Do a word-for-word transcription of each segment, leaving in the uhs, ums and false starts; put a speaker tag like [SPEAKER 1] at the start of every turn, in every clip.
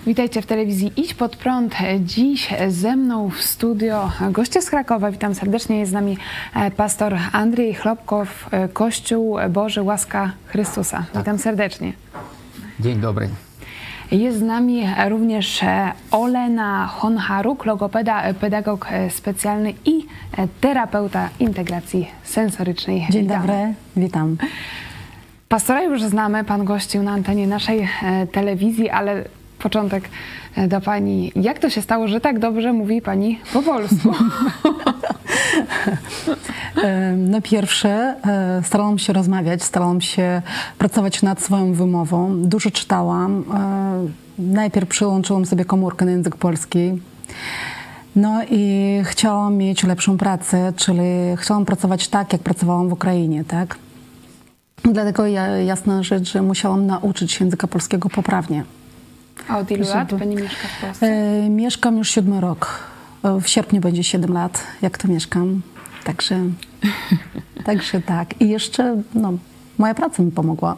[SPEAKER 1] Witajcie w telewizji Idź Pod Prąd. Dziś ze mną w studio goście z Krakowa. Witam serdecznie. Jest z nami pastor Andrzej Chlopkow, Kościół Boży Łaska Chrystusa.
[SPEAKER 2] Tak.
[SPEAKER 1] Witam serdecznie.
[SPEAKER 2] Dzień dobry.
[SPEAKER 1] Jest z nami również Olena Honharuk, logopeda, pedagog specjalny i terapeuta integracji sensorycznej.
[SPEAKER 3] Dzień
[SPEAKER 1] Witam.
[SPEAKER 3] dobry, witam.
[SPEAKER 1] Pastora już znamy, pan gościł na antenie naszej telewizji, ale początek do pani. Jak to się stało, że tak dobrze mówi pani po polsku?
[SPEAKER 3] No pierwsze, starałam się rozmawiać, starałam się pracować nad swoją wymową. Dużo czytałam. Najpierw przyłączyłam sobie komórkę na język polski. No i chciałam mieć lepszą pracę, czyli chciałam pracować tak, jak pracowałam w Ukrainie, tak? Dlatego ja, jasna rzecz, że musiałam nauczyć się języka polskiego poprawnie.
[SPEAKER 1] A od ilu lat pani mieszka w Polsce?
[SPEAKER 3] E, mieszkam już siódmy rok. W sierpniu będzie siedem lat, jak tu mieszkam. Także, także tak. I jeszcze no, moja praca mi pomogła.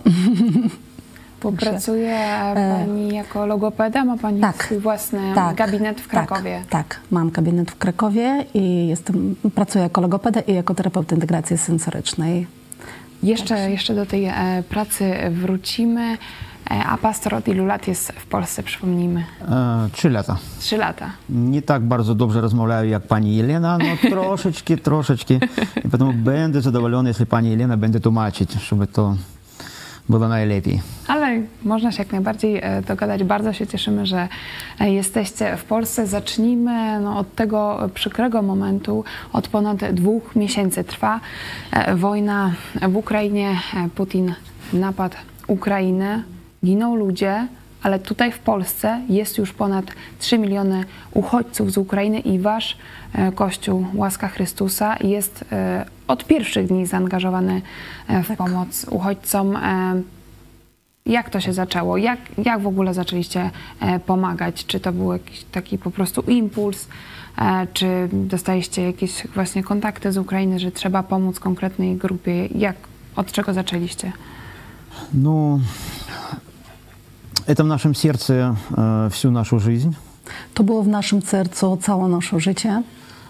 [SPEAKER 1] Bo pracuje pani jako logopeda? Ma pani
[SPEAKER 3] tak,
[SPEAKER 1] swój własny
[SPEAKER 3] tak,
[SPEAKER 1] gabinet w Krakowie?
[SPEAKER 3] Tak, tak, mam gabinet w Krakowie i jestem, pracuję jako logopeda i jako terapeuta integracji sensorycznej.
[SPEAKER 1] Jeszcze, jeszcze do tej e, pracy wrócimy. E, a pastor od ilu lat jest w Polsce, przypomnijmy?
[SPEAKER 2] E, trzy lata.
[SPEAKER 1] Trzy lata.
[SPEAKER 2] Nie tak bardzo dobrze rozmawiаю, jak pani Jelena, no troszeczkę, troszeczkę. I potem będę zadowolony, jeśli pani Jelena będzie tłumaczyć, żeby to było najlepiej.
[SPEAKER 1] Ale można się jak najbardziej e, dogadać. Bardzo się cieszymy, że e, jesteście w Polsce. Zacznijmy no, od tego przykrego momentu. Od ponad dwóch miesięcy trwa e, wojna w Ukrainie. E, Putin napadł Ukrainę. Giną ludzie, ale tutaj w Polsce jest już ponad trzy miliony uchodźców z Ukrainy i wasz e, Kościół Łaska Chrystusa jest e, od pierwszych dni zaangażowany e, w
[SPEAKER 3] tak.
[SPEAKER 1] pomoc uchodźcom. E, Jak to się zaczęło? Jak, jak w ogóle zaczęliście e, pomagać? Czy to był jakiś taki po prostu impuls? E, czy dostaliście jakieś właśnie kontakty z Ukrainy, że trzeba pomóc konkretnej grupie? Jak, od czego zaczęliście?
[SPEAKER 2] Ну, это в нашем сердце э, всю нашу жизнь.
[SPEAKER 3] To było w naszym sercu całe nasze życie.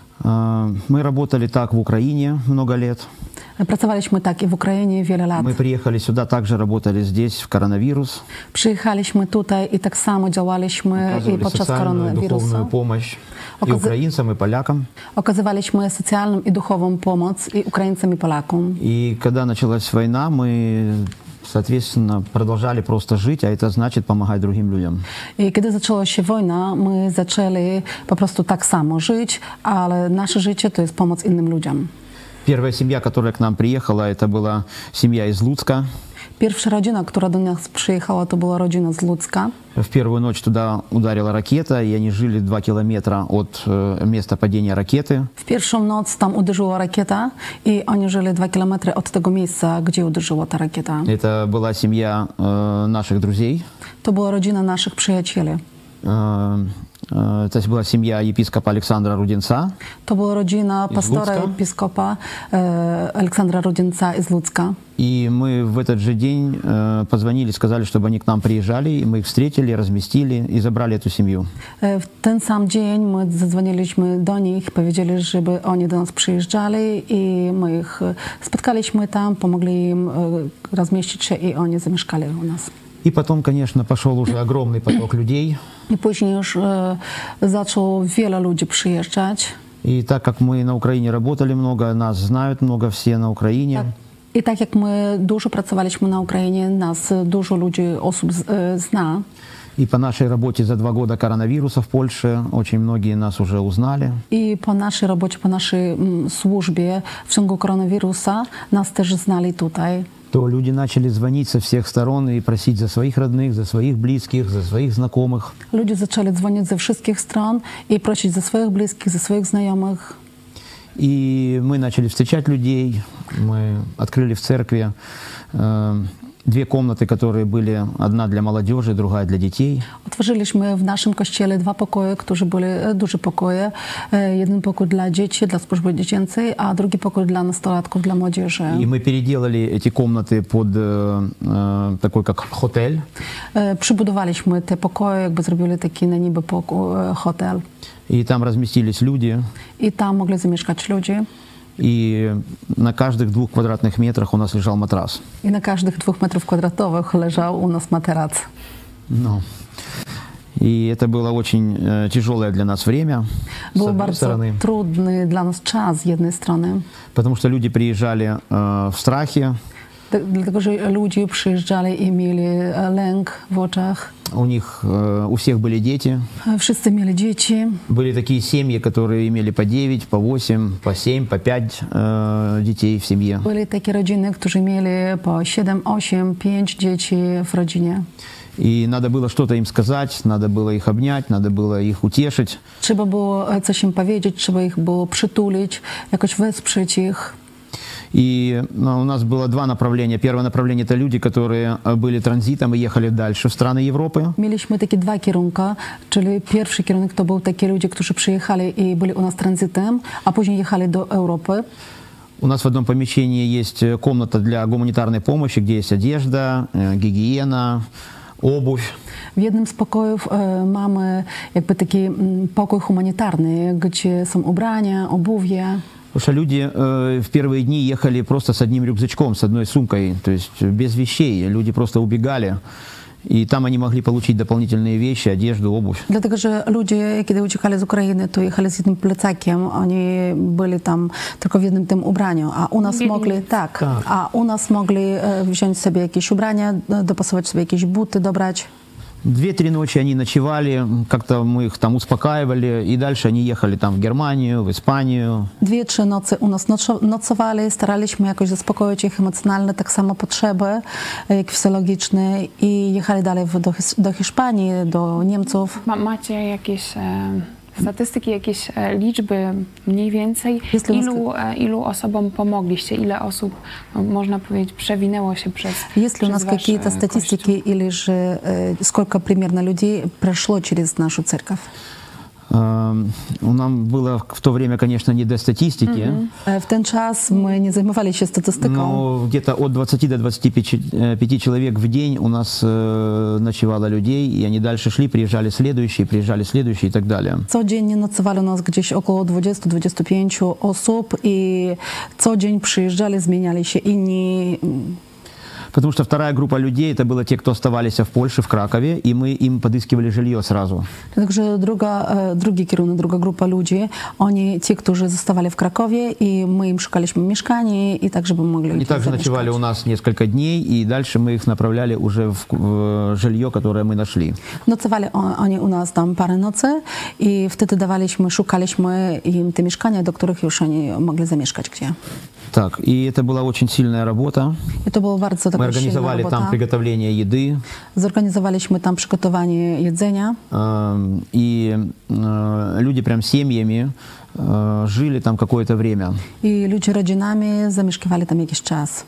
[SPEAKER 2] Э, мы работали так в Украине много лет.
[SPEAKER 3] Pracowaliśmy tak i w Ukrainie wiele lat.
[SPEAKER 2] Мы приехали сюда, также работали здесь в коронавирус.
[SPEAKER 3] Przyjechaliśmy tutaj i tak samo działaliśmy i
[SPEAKER 2] Оказывали
[SPEAKER 3] podczas
[SPEAKER 2] социальную, духовную
[SPEAKER 3] koronawirusa.
[SPEAKER 2] помощь и
[SPEAKER 3] Оказ-
[SPEAKER 2] украинцам, и полякам.
[SPEAKER 3] Okazywaliśmy socjalną i duchową pomoc i Ukraińcom i Polakom.
[SPEAKER 2] И когда началась война, мы, соответственно, продолжали просто жить, а это значит помогать другим людям.
[SPEAKER 3] I kiedy zaczęła się wojna, my zaczęli po prostu tak samo żyć, ale nasze życie to jest pomoc innym ludziom.
[SPEAKER 2] Первая семья, которая к нам приехала, это была семья из Луцка.
[SPEAKER 3] Pierwsza rodzina, która do nas przyjechała, to była rodzina z Ludzka.
[SPEAKER 2] В первую ночь туда ударила ракета, и они жили два километра от э, места падения ракеты.
[SPEAKER 3] W pierwszą noc tam uderzyła rakieta i oni żyli dwa kilometry od tego miejsca, gdzie uderzyła ta rakieta.
[SPEAKER 2] Это была семья э, наших друзей.
[SPEAKER 3] To była rodzina naszych przyjaciół.
[SPEAKER 2] Э, э, то есть была семья епископа Александра Руденца.
[SPEAKER 3] To była rodzina
[SPEAKER 2] Z
[SPEAKER 3] pastora
[SPEAKER 2] Ludzka?
[SPEAKER 3] episkopa e, Aleksandra Rudzinca z Ludzka.
[SPEAKER 2] И мы в этот же день э, позвонили, сказали, чтобы они к нам приезжали, и мы их встретили, разместили и забрали эту семью.
[SPEAKER 3] E, w ten sam dzień my zadzwoniliśmy do nich, powiedzieli, żeby oni do nas przyjeżdżali i my ich e, spotkaliśmy tam, pomogli im e, rozmieścić się i oni zamieszkali u nas.
[SPEAKER 2] И потом, конечно, пошел уже огромный поток людей.
[SPEAKER 3] I później już e, zaczęło wiele ludzi przyjeżdżać.
[SPEAKER 2] И так как мы на Украине работали много, нас знают много все на Украине.
[SPEAKER 3] I tak jak my dużo pracowaliśmy na Ukrainie, nas dużo ludzi, osób z, e, zna.
[SPEAKER 2] И по нашей работе за два года коронавируса в Польше очень многие нас уже узнали.
[SPEAKER 3] I po naszej robocie, po naszej mm, służbie w ciągu koronawirusa nas też znali tutaj.
[SPEAKER 2] То люди начали звонить со всех сторон и просить за своих родных, за своих близких, за своих знакомых.
[SPEAKER 3] Ludzie zaczęli dzwonić ze wszystkich stron i prosić ze swoich bliskich, ze swoich znajomych.
[SPEAKER 2] И мы начали встречать людей. Мы открыли в церкви э, две комнаты, которые были, одна для молодежи, другая для детей.
[SPEAKER 3] Otworzyliśmy w naszym kościele dwa pokoje, które były duże pokoje. Jeden pokój dla dzieci, dla służby dziecięcej, a drugi pokój dla nastolatków, dla młodzieży.
[SPEAKER 2] И мы переделали эти комнаты под э, такой, как хотель.
[SPEAKER 3] Przybudowaliśmy te pokoje, jakby zrobili taki na niby pokój, hotel.
[SPEAKER 2] И там разместились люди.
[SPEAKER 3] I tam mogli zamieszkać ludzie.
[SPEAKER 2] И на каждых двух квадратных метрах у нас лежал матрас.
[SPEAKER 3] I na każdych dwóch metrów kwadratowych leżał u nas materac.
[SPEAKER 2] Ну. И это было очень э, тяжелое для нас время,
[SPEAKER 3] Było
[SPEAKER 2] с одной
[SPEAKER 3] bardzo
[SPEAKER 2] стороны,
[SPEAKER 3] trudny dla nas czas z jednej strony,
[SPEAKER 2] потому что люди приезжали э, в страхе,
[SPEAKER 3] dlatego że ludzie przyjeżdżali i mieli lęk w oczach.
[SPEAKER 2] у них, э, у всех были дети.
[SPEAKER 3] Wszyscy mieli dzieci.
[SPEAKER 2] Были такие семьи, которые имели по девять, по восемь, по семь, по пять э, детей в семье.
[SPEAKER 3] Byli takie rodziny, którzy mieli po siedem, osiem, pięć dzieci w rodzinie.
[SPEAKER 2] И надо было что-то им сказать, надо было их обнять, надо было их утешить.
[SPEAKER 3] Trzeba było coś im powiedzieć, trzeba ich było przytulić, jakoś wesprzeć ich.
[SPEAKER 2] И ну, у нас было два направления. Первое направление – это люди, которые были транзитом и ехали дальше в страны Европы.
[SPEAKER 3] Mieliśmy takie dwa kierunki, czyli pierwszy kierunek to był takie ludzie, którzy przyjechali i byli u nas tranzytem, a później jechali do Europy.
[SPEAKER 2] У нас в одном помещении есть комната для гуманитарной помощи, где есть одежда, гигиена, обувь.
[SPEAKER 3] W jednym z pokojów e, mamy jakby taki m, pokój humanitarny, gdzie są ubrania, obuwie.
[SPEAKER 2] Потому что люди э, в первые дни ехали просто с одним рюкзачком, с одной сумкой, то есть без вещей. Люди просто убегали, и там они могли получить дополнительные вещи, одежду, обувь.
[SPEAKER 3] Dlatego, że ludzie, kiedy uciekali z Ukrainy, to jechali z jednym plecakiem, oni byli tam tylko w jednym tym ubraniu, a u nas
[SPEAKER 1] Biedni.
[SPEAKER 3] mogli, tak,
[SPEAKER 2] Tak.
[SPEAKER 3] a u nas mogli e, wziąć sobie jakieś ubrania, dopasować sobie jakieś buty, dobrać.
[SPEAKER 2] Две-три ночи они ночевали, как-то мы их там успокаивали, и дальше они ехали там в Германию, в Испанию.
[SPEAKER 3] Dwie, trzy nocy u nas noco- nocowali, staraliśmy jakoś zaspokoić ich emocjonalne tak samo potrzeby, jak fizjologiczne i jechali dalej w- do, His- do Hiszpanii, do Niemców.
[SPEAKER 1] Ma, macie jakieś e, statystyki, jakieś e, liczby mniej więcej?
[SPEAKER 3] Jest to
[SPEAKER 1] Ilu, e, ilu osobom pomogliście? Ile osób, no, można powiedzieć, przewinęło się przez
[SPEAKER 3] Есть ли у
[SPEAKER 1] przez
[SPEAKER 3] нас
[SPEAKER 1] wasz,
[SPEAKER 3] какие-то
[SPEAKER 1] e,
[SPEAKER 3] статистики или же э, сколько примерно людей прошло через нашу церковь?
[SPEAKER 2] Эм, У нас было в то время, конечно, не до статистики,
[SPEAKER 3] Э, В ten czas my nie zajmowali się statystyką,
[SPEAKER 2] но где-то от двадцати до двадцати пяти человек в день у нас э, ночевало людей, и они дальше шли, приезжали следующие, приезжали следующие и так далее.
[SPEAKER 3] codziennie nocowali u nas gdzieś około dwudziestu do dwudziestu pięciu osób i co dzień przyjeżdżali, zmieniali się inni.
[SPEAKER 2] Потому что вторая группа людей, это было те, кто оставались в Польше, в Кракове, и мы им подыскивали жилье сразу.
[SPEAKER 3] Także druga, e, drugi kierunek, druga grupa ludzi, oni, ci, którzy zostawali w Krakowie i my im szukaliśmy mieszkanie i tak, żeby mogli
[SPEAKER 2] Они
[SPEAKER 3] tutaj
[SPEAKER 2] также ночевали у нас несколько дней, и дальше мы их направляли уже в, в жилье, которое мы нашли.
[SPEAKER 3] Nocowali o- oni u nas tam parę nocy i wtedy dawaliśmy, szukaliśmy im te mieszkania, do których już oni mogli zamieszkać gdzie.
[SPEAKER 2] Так, и это была очень сильная работа.
[SPEAKER 3] I to było bardzo
[SPEAKER 2] Мы
[SPEAKER 3] taka silna
[SPEAKER 2] организовали там
[SPEAKER 3] robota.
[SPEAKER 2] приготовление еды,
[SPEAKER 3] Zorganizowaliśmy tam przygotowanie jedzenia.
[SPEAKER 2] э, и э, люди прям семьями э, жили там какое-то время.
[SPEAKER 3] I ludzie rodzinami zamieszkiwali tam jakiś czas.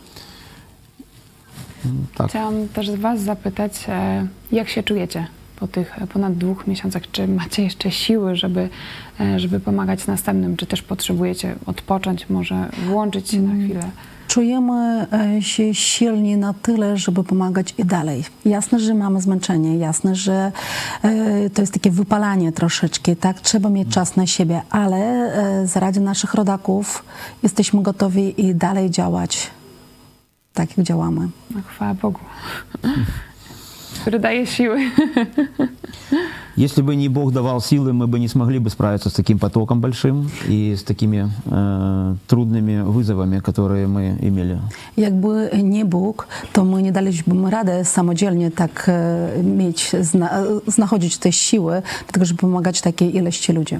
[SPEAKER 2] Так.
[SPEAKER 1] Chciałam też was zapytać, e, jak się czujecie po tych ponad dwóch miesiącach? Czy macie jeszcze siły, żeby, e, żeby pomagać następnym? Czy też potrzebujecie odpocząć, może włączyć się na chwilę?
[SPEAKER 3] Czujemy e, się silni na tyle, żeby pomagać i dalej. Jasne, że mamy zmęczenie, jasne, że e, to jest takie wypalanie troszeczkę, tak? Trzeba mieć czas na siebie, ale e, z radzie naszych rodaków jesteśmy gotowi i dalej działać tak, jak działamy.
[SPEAKER 1] No, chwała Bogu, który daje siły.
[SPEAKER 2] Если бы не Бог давал силы, мы бы не смогли бы справиться с таким потоком большим и с такими э, трудными wызовами, которые мы имели.
[SPEAKER 3] Jakby nie Bóg, to my nie dalibyśmy rady samodzielnie tak e, mieć, zna, znachodzić te siły, dlatego żeby pomagać takiej ilości ludzi.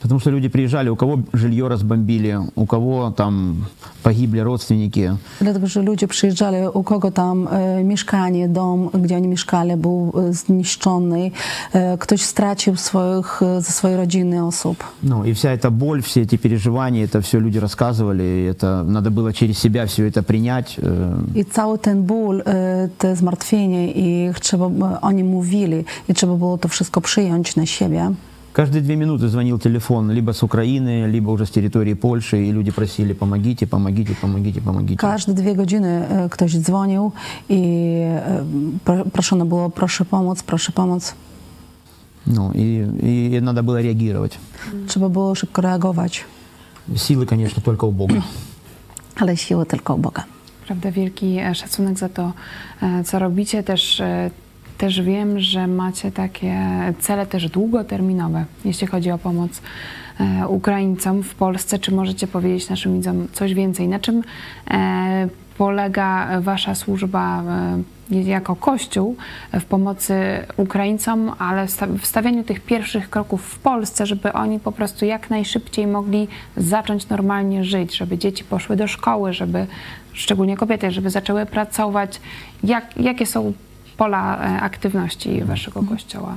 [SPEAKER 2] Потому что люди приезжали, у кого жилье разбомбили, у кого там pogibli родственники.
[SPEAKER 3] Dlatego, że ludzie przyjeżdżali, u kogo tam e, mieszkanie, dom, gdzie oni mieszkali, był e, zniszczony, e, ktoś stracił swoich, e, ze swojej rodziny osób.
[SPEAKER 2] Ну, и вся эта боль, все эти переживания, это все люди рассказывали, и это надо было через себя все это принять. э.
[SPEAKER 3] I cały ten ból, e, te zmartwienie, i trzeba, e, oni mówili, i trzeba było to wszystko przyjąć na siebie.
[SPEAKER 2] Каждые две минуты звонил телефон либо с Украины, либо уже с территории Польши, и люди просили: помогите, помогите, помогите, помогите.
[SPEAKER 3] Każde dwie godziny e, ktoś dzwonił i e, pro, proszono było: proszę pomóc, proszę pomóc.
[SPEAKER 2] Ну, и, и надо было реагировать.
[SPEAKER 3] Trzeba było szybko reagować,
[SPEAKER 2] Силы, конечно, только у Бога.
[SPEAKER 3] ale siły tylko u Boga.
[SPEAKER 1] Prawda, wielki e, szacunek za to, e, co robicie. Też, e, też wiem, że macie takie cele też długoterminowe, jeśli chodzi o pomoc e, Ukraińcom w Polsce. Czy możecie powiedzieć naszym widzom coś więcej? Na czym e, polega wasza służba e, jako Kościół w pomocy Ukraińcom, ale w stawianiu tych pierwszych kroków w Polsce, żeby oni po prostu jak najszybciej mogli zacząć normalnie żyć, żeby dzieci poszły do szkoły, żeby, szczególnie kobiety, żeby zaczęły pracować. Jak, jakie są pola aktywności waszego Kościoła?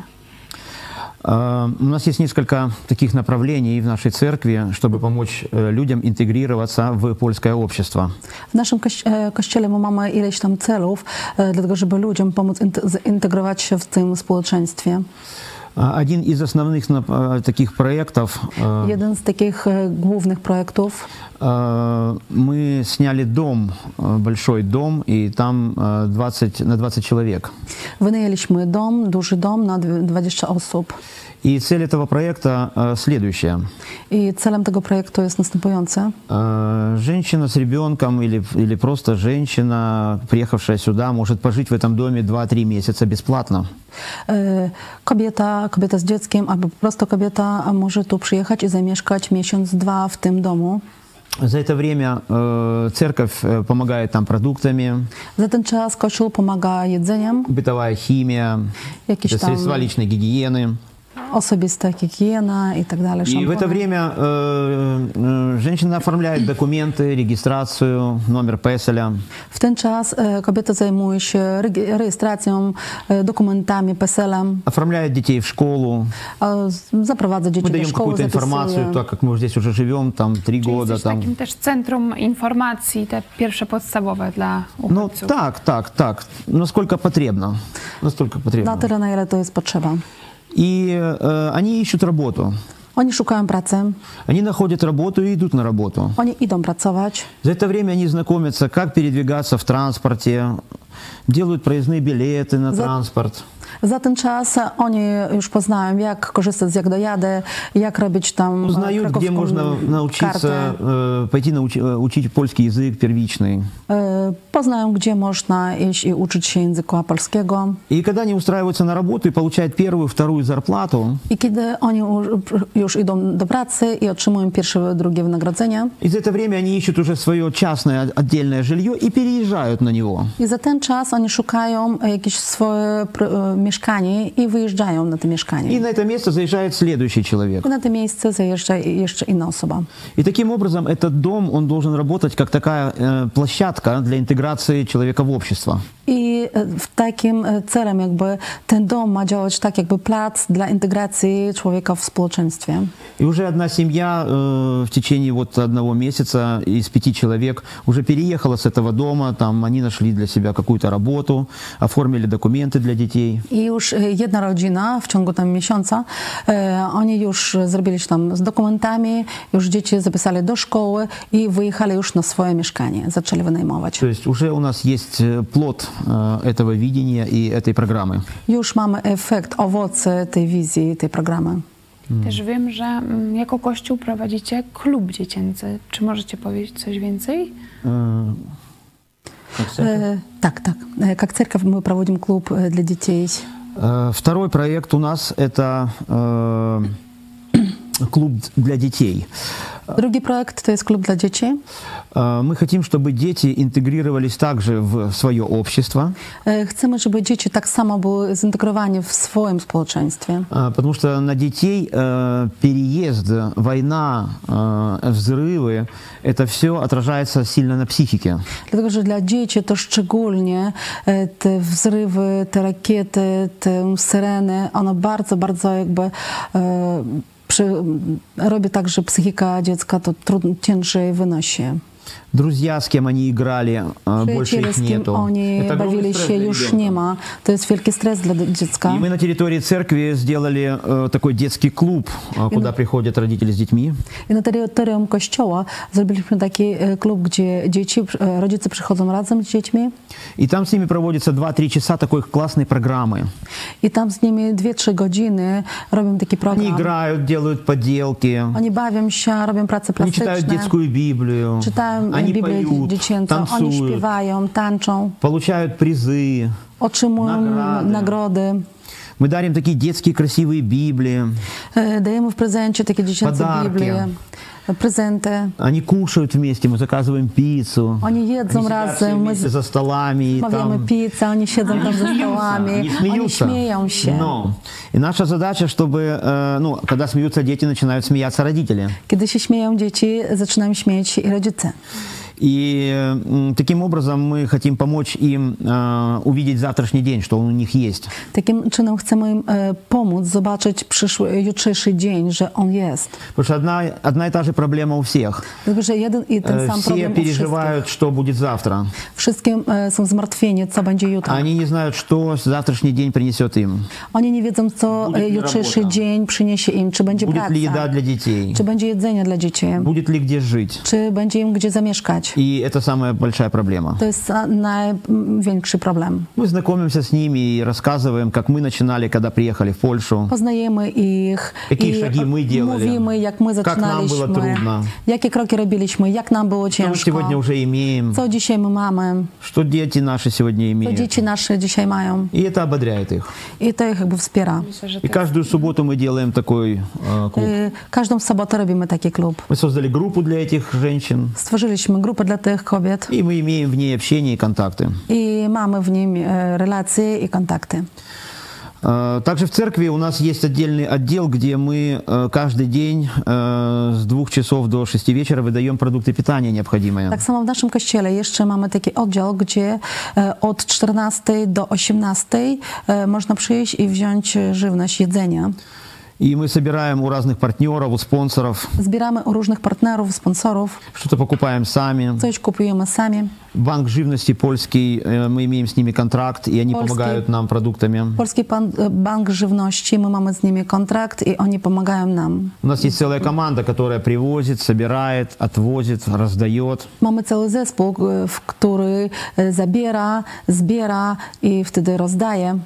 [SPEAKER 2] У нас есть несколько таких направлений в нашей церкви, чтобы помочь людям интегрироваться в польское общество.
[SPEAKER 3] W naszym kości- kościele my mamy ileś tam celów, e, dlatego żeby ludziom pomóc int- zintegrować się w tym społeczeństwie.
[SPEAKER 2] Один из основных нап- таких проектов, э,
[SPEAKER 3] Jeden z takich e, głównych projektów,
[SPEAKER 2] э, мы сняли дом, э, большой дом, и там э, двадцать, на двадцать человек.
[SPEAKER 3] wynajęliśmy dom, duży dom na dw- dwadzieścia osób.
[SPEAKER 2] И цель этого проекта э, следующая.
[SPEAKER 3] I celem tego projektu jest następujące.
[SPEAKER 2] Э, Женщина с ребенком или, или просто женщина, приехавшая сюда, может пожить в этом доме два-три месяца бесплатно.
[SPEAKER 3] E, Kobieta, kobieta z dzieckiem, albo po prostu kobieta może tu przyjechać i zamieszkać miesiąc, dwa w tym domu.
[SPEAKER 2] За это время э, церковь э, помогает там продуктами,
[SPEAKER 3] Za ten czas Kościół pomaga jedzeniem,
[SPEAKER 2] бытовая химия,
[SPEAKER 3] jakieś
[SPEAKER 2] это
[SPEAKER 3] tam
[SPEAKER 2] средства личной гигиены.
[SPEAKER 3] osobista higiena i tak dalej.
[SPEAKER 2] И в это
[SPEAKER 3] szampony.
[SPEAKER 2] время э, э, женщина оформляет документы, регистрацию, номер песеля.
[SPEAKER 3] W ten czas e, kobieta zajmuje się regi- rejestracją, e, dokumentami, peselem,
[SPEAKER 2] Оформляет детей в школу.
[SPEAKER 3] e, z- zaprowadza dzieci
[SPEAKER 2] Мы
[SPEAKER 3] do
[SPEAKER 2] даем
[SPEAKER 3] szkoły,
[SPEAKER 2] какую-то информацию,
[SPEAKER 3] zapisuje.
[SPEAKER 2] так как мы здесь уже живем, там три
[SPEAKER 1] Czyli
[SPEAKER 2] года.
[SPEAKER 1] jesteś
[SPEAKER 2] Там.
[SPEAKER 1] takim też centrum informacji, te pierwsze podstawowe dla
[SPEAKER 2] Ну
[SPEAKER 1] uchodźców.
[SPEAKER 2] так, так, так. Насколько потребно. Настолько
[SPEAKER 3] Na
[SPEAKER 2] потребно.
[SPEAKER 3] tyle, na ile to jest potrzeba.
[SPEAKER 2] И э, они ищут работу.
[SPEAKER 3] Oni szukają pracy,
[SPEAKER 2] Они находят работу и идут на работу.
[SPEAKER 3] oni idą pracować.
[SPEAKER 2] За это время они знакомятся, как передвигаться в транспорте, делают проездные билеты на
[SPEAKER 3] За-
[SPEAKER 2] транспорт.
[SPEAKER 3] Za ten czas oni już poznają, jak korzystać z jak dojadę, jak robić tam
[SPEAKER 2] Узнают, где
[SPEAKER 3] krakowską
[SPEAKER 2] можно научиться,
[SPEAKER 3] kartę.
[SPEAKER 2] э, пойти научи- э, учить польский язык первичный.
[SPEAKER 3] E, Poznają, gdzie można iść i uczyć się języka polskiego.
[SPEAKER 2] И когда они устраиваются на работу и получают первую, вторую зарплату,
[SPEAKER 3] I kiedy oni u- już idą do pracy i otrzymują pierwsze, drugie wynagrodzenie,
[SPEAKER 2] и за это время они ищут уже свое частное отдельное жилье и переезжают на него.
[SPEAKER 3] i za ten czas oni szukają jakieś swoje pr- e, mieszkanie i wyjeżdżają na to
[SPEAKER 2] И
[SPEAKER 3] mieszkanie.
[SPEAKER 2] на это место заезжает следующий человек.
[SPEAKER 3] I na to miejsce zajeżdża jeszcze inna osoba.
[SPEAKER 2] И таким образом этот дом, он должен работать как такая э, площадка для интеграции человека в общество.
[SPEAKER 3] I e, w takim e, celem jakby ten dom ma działać tak jakby plac dla integracji człowieka w społeczeństwie.
[SPEAKER 2] И уже одна семья э, в течение вот одного месяца из пяти человек уже переехала с этого дома, там они нашли для себя какую-то работу, оформили документы для детей.
[SPEAKER 3] I już e, jedna rodzina w ciągu tam miesiąca, e, oni już zrobili się tam z dokumentami, już dzieci zapisali do szkoły i wyjechali już na swoje mieszkanie, zaczęli wynajmować.
[SPEAKER 2] То есть уже у нас есть э, плод э, этого видения и этой программы.
[SPEAKER 3] Już mamy efekt, owoce tej wizji, tej programy.
[SPEAKER 1] Też wiem, że mm, jako Kościół prowadzicie klub dziecięcy. Czy możecie powiedzieć coś więcej?
[SPEAKER 2] Э, как церковь.
[SPEAKER 3] E, tak, tak. E, Jak cerkiew my prowadzimy klub e, dla dzieci.
[SPEAKER 2] Э, Второй проект у нас это э, клуб для детей.
[SPEAKER 3] Drugi projekt to jest klub dla dzieci.
[SPEAKER 2] Мы хотим, чтобы дети интегрировались также в свое общество.
[SPEAKER 3] Chcemy, żeby dzieci tak samo były zintegrowane w swoim społeczeństwie.
[SPEAKER 2] Потому что на детей переезд, война, взрывы, это все отражается сильно на психике.
[SPEAKER 3] Dlatego, że dla dzieci to szczególnie te wzrywy, te rakiety, te syreny, one bardzo, bardzo jakby przy, robi tak, że psychika dziecka to trudno, ciężej wynosi.
[SPEAKER 2] Друзья, с кем они играли, больше их
[SPEAKER 3] z kim
[SPEAKER 2] нету.
[SPEAKER 3] oni bawili się, już nie ma. To jest wielki stres dla dziecka.
[SPEAKER 2] И мы на территории церкви сделали такой детский клуб, куда приходят родители с детьми.
[SPEAKER 3] I na terytorium kościoła zrobiliśmy taki klub, gdzie dzieci, rodzice przychodzą razem z dziećmi.
[SPEAKER 2] И там с ними проводится два-три часа такой классной программы.
[SPEAKER 3] I tam z nimi dwie-trzy godziny robią taki program.
[SPEAKER 2] Они играют, делают поделки.
[SPEAKER 3] Oni bawią się, robią pracę
[SPEAKER 2] Они читают
[SPEAKER 3] plastyczne.
[SPEAKER 2] детскую Библию.
[SPEAKER 3] Czytają
[SPEAKER 2] Они
[SPEAKER 3] Biblię
[SPEAKER 2] поют,
[SPEAKER 3] dziecięcą, oni
[SPEAKER 2] танцуют,
[SPEAKER 3] śpiewają, tańczą,
[SPEAKER 2] получают призы.
[SPEAKER 3] otrzymują
[SPEAKER 2] Nagrody.
[SPEAKER 3] nagrody.
[SPEAKER 2] Мы дарим такие детские красивые Библии.
[SPEAKER 3] E, Dajemy w prezencie takie dziecięce
[SPEAKER 2] Podarki.
[SPEAKER 3] Biblie, prezenty.
[SPEAKER 2] Они кушают вместе, мы заказываем пиццу.
[SPEAKER 3] Oni jedzą
[SPEAKER 2] Они сидят все
[SPEAKER 3] razem, my
[SPEAKER 2] вместе за столами. И
[SPEAKER 3] zamawiamy
[SPEAKER 2] там...
[SPEAKER 3] pizzę, oni siedzą tam za
[SPEAKER 2] Они
[SPEAKER 3] stołami, oni
[SPEAKER 2] смеются.
[SPEAKER 3] śmieją się.
[SPEAKER 2] Но. И наша задача, чтобы, э, ну, когда смеются дети, начинают смеяться родители.
[SPEAKER 3] Kiedy się śmieją dzieci, zaczynają śmiać się i rodzice.
[SPEAKER 2] И э, таким образом мы хотим помочь им э, увидеть завтрашний день, что он у них есть.
[SPEAKER 3] Takim czynem chcemy im e, pomóc zobaczyć przyszły, jutrzejszy dzień, że on jest.
[SPEAKER 2] Потому что одна, одна и та же проблема у всех.
[SPEAKER 3] Dlatego, że jeden i ten
[SPEAKER 2] Э,
[SPEAKER 3] sam
[SPEAKER 2] Все
[SPEAKER 3] problem u wszystkich.
[SPEAKER 2] переживают, что будет завтра.
[SPEAKER 3] Wszystkim e, są zmartwieni, co będzie jutro.
[SPEAKER 2] Они не знают, что завтрашний день принесет им.
[SPEAKER 3] Oni nie wiedzą, co
[SPEAKER 2] Будет
[SPEAKER 3] e,
[SPEAKER 2] ли
[SPEAKER 3] jutrzejszy
[SPEAKER 2] работа?
[SPEAKER 3] dzień przyniesie im, czy będzie
[SPEAKER 2] Будет ли еда
[SPEAKER 3] praca,
[SPEAKER 2] для детей?
[SPEAKER 3] czy będzie jedzenie dla dzieci,
[SPEAKER 2] Будет ли где жить?
[SPEAKER 3] czy będzie im gdzie zamieszkać.
[SPEAKER 2] И это самая большая проблема.
[SPEAKER 3] To jest a, największy problem.
[SPEAKER 2] Мы знакомимся с ними и рассказываем, как мы начинали, когда приехали в Польшу.
[SPEAKER 3] Poznajemy ich
[SPEAKER 2] Jakie
[SPEAKER 3] i
[SPEAKER 2] szagi my делали?
[SPEAKER 3] mówimy, jak my
[SPEAKER 2] Jak nam było
[SPEAKER 3] zaczynaliśmy,
[SPEAKER 2] trudno?
[SPEAKER 3] jakie kroki robiliśmy, jak nam było
[SPEAKER 2] Что мы
[SPEAKER 3] ciężko,
[SPEAKER 2] сегодня уже имеем?
[SPEAKER 3] co dzisiaj my mamy,
[SPEAKER 2] Что дети наши сегодня
[SPEAKER 3] co
[SPEAKER 2] имеют?
[SPEAKER 3] dzieci nasze dzisiaj mają.
[SPEAKER 2] И это ободряет их.
[SPEAKER 3] I to ich jakby wspiera.
[SPEAKER 1] Myślę, że
[SPEAKER 2] И
[SPEAKER 1] to
[SPEAKER 2] каждую субботу мы делаем такой э, клуб.
[SPEAKER 3] Y, Każdą sobotę robimy taki klub.
[SPEAKER 2] Мы создали группу для этих женщин,
[SPEAKER 3] Stworzyliśmy grupę dla tych kobiet
[SPEAKER 2] и мы имеем в ней общение и контакты.
[SPEAKER 3] i mamy w nim e, relacje i kontakty.
[SPEAKER 2] Э, Также в церкви у нас есть отдельный отдел, где мы э, каждый день э, с двух часов до шести вечера выдаем продукты питания необходимые.
[SPEAKER 3] Tak samo w naszym kościele jeszcze mamy taki oddział, gdzie e, od czternastej do osiemnastej e, można przyjść i wziąć e, żywność, jedzenie.
[SPEAKER 2] И мы собираем у разных партнеров, у спонсоров,
[SPEAKER 3] Zbieramy u różnych partnerów, sponsorów,
[SPEAKER 2] что-то покупаем сами.
[SPEAKER 3] coś kupujemy sami.
[SPEAKER 2] Банк живности польский, э, мы имеем с ними контракт, и они
[SPEAKER 3] Польский.
[SPEAKER 2] помогают нам продуктами.
[SPEAKER 3] Polski Pan, Bank Żywności, my mamy z nimi kontrakt i oni pomagają nam.
[SPEAKER 2] У нас есть целая команда, которая привозит, собирает, отвозит, раздает.
[SPEAKER 3] Mamy cały zespół, e, w który e, zabiera, zbiera i wtedy rozdaje.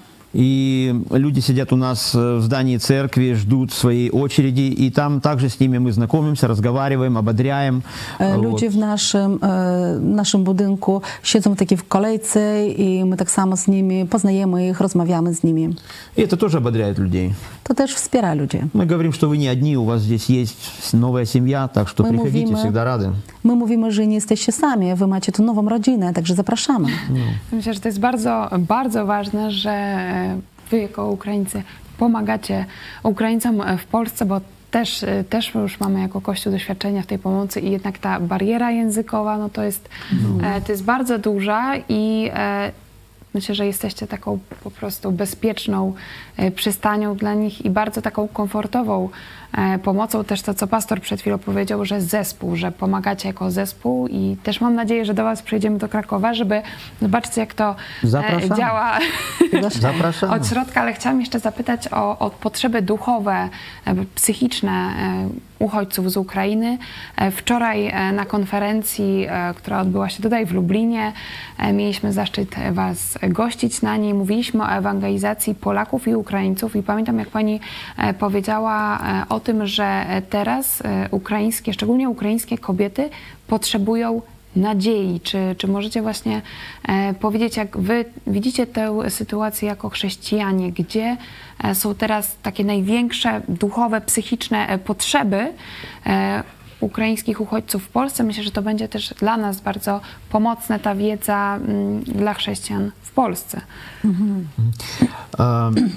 [SPEAKER 2] И люди сидят у нас в здании церкви, ждут своей очереди, и там также с ними мы знакомимся, разговариваем, ободряем.
[SPEAKER 3] E,
[SPEAKER 2] Вот.
[SPEAKER 3] Ludzie w naszym, e, naszym budynku siedzą takie w kolejce i my tak samo z nimi poznajemy ich, rozmawiamy z nimi.
[SPEAKER 2] И это тоже ободряет людей.
[SPEAKER 3] To też wspiera ludzi.
[SPEAKER 2] Мы говорим, что вы не одни, у вас здесь есть новая семья, так что
[SPEAKER 3] Мы
[SPEAKER 2] приходите,
[SPEAKER 3] mówimy-
[SPEAKER 2] всегда rady.
[SPEAKER 3] My mówimy, że nie jesteście sami, wy macie tu nową rodzinę, także zapraszamy.
[SPEAKER 1] Myślę, że to jest bardzo, bardzo ważne, że wy jako Ukraińcy pomagacie Ukraińcom w Polsce, bo też, też już mamy jako Kościół doświadczenia w tej pomocy i jednak ta bariera językowa, no to jest, e, to jest bardzo duża i e, myślę, że jesteście taką po prostu bezpieczną e, przystanią dla nich i bardzo taką komfortową e, pomocą. Też to, co pastor przed chwilą powiedział, że zespół, że pomagacie jako zespół i też mam nadzieję, że do was przyjdziemy do Krakowa, żeby zobaczyć, jak to e,
[SPEAKER 2] Zapraszamy.
[SPEAKER 1] działa
[SPEAKER 2] Zapraszamy.
[SPEAKER 1] od środka, ale chciałam jeszcze zapytać o, o potrzeby duchowe, e, psychiczne e, uchodźców z Ukrainy. E, Wczoraj e, na konferencji, e, która odbyła się tutaj w Lublinie, e, mieliśmy zaszczyt was gościć na niej. Mówiliśmy o ewangelizacji Polaków i Ukraińców i pamiętam, jak pani e, powiedziała e, o tym, że teraz e, ukraińskie, szczególnie ukraińskie kobiety potrzebują nadziei. Czy, czy możecie właśnie e, powiedzieć, jak wy widzicie tę sytuację jako chrześcijanie, gdzie e, są teraz takie największe duchowe, psychiczne e, potrzeby e, ukraińskich uchodźców w Polsce? Myślę, że to będzie też dla nas bardzo pomocne, ta wiedza m, dla chrześcijan w Polsce.
[SPEAKER 2] Mhm. Um.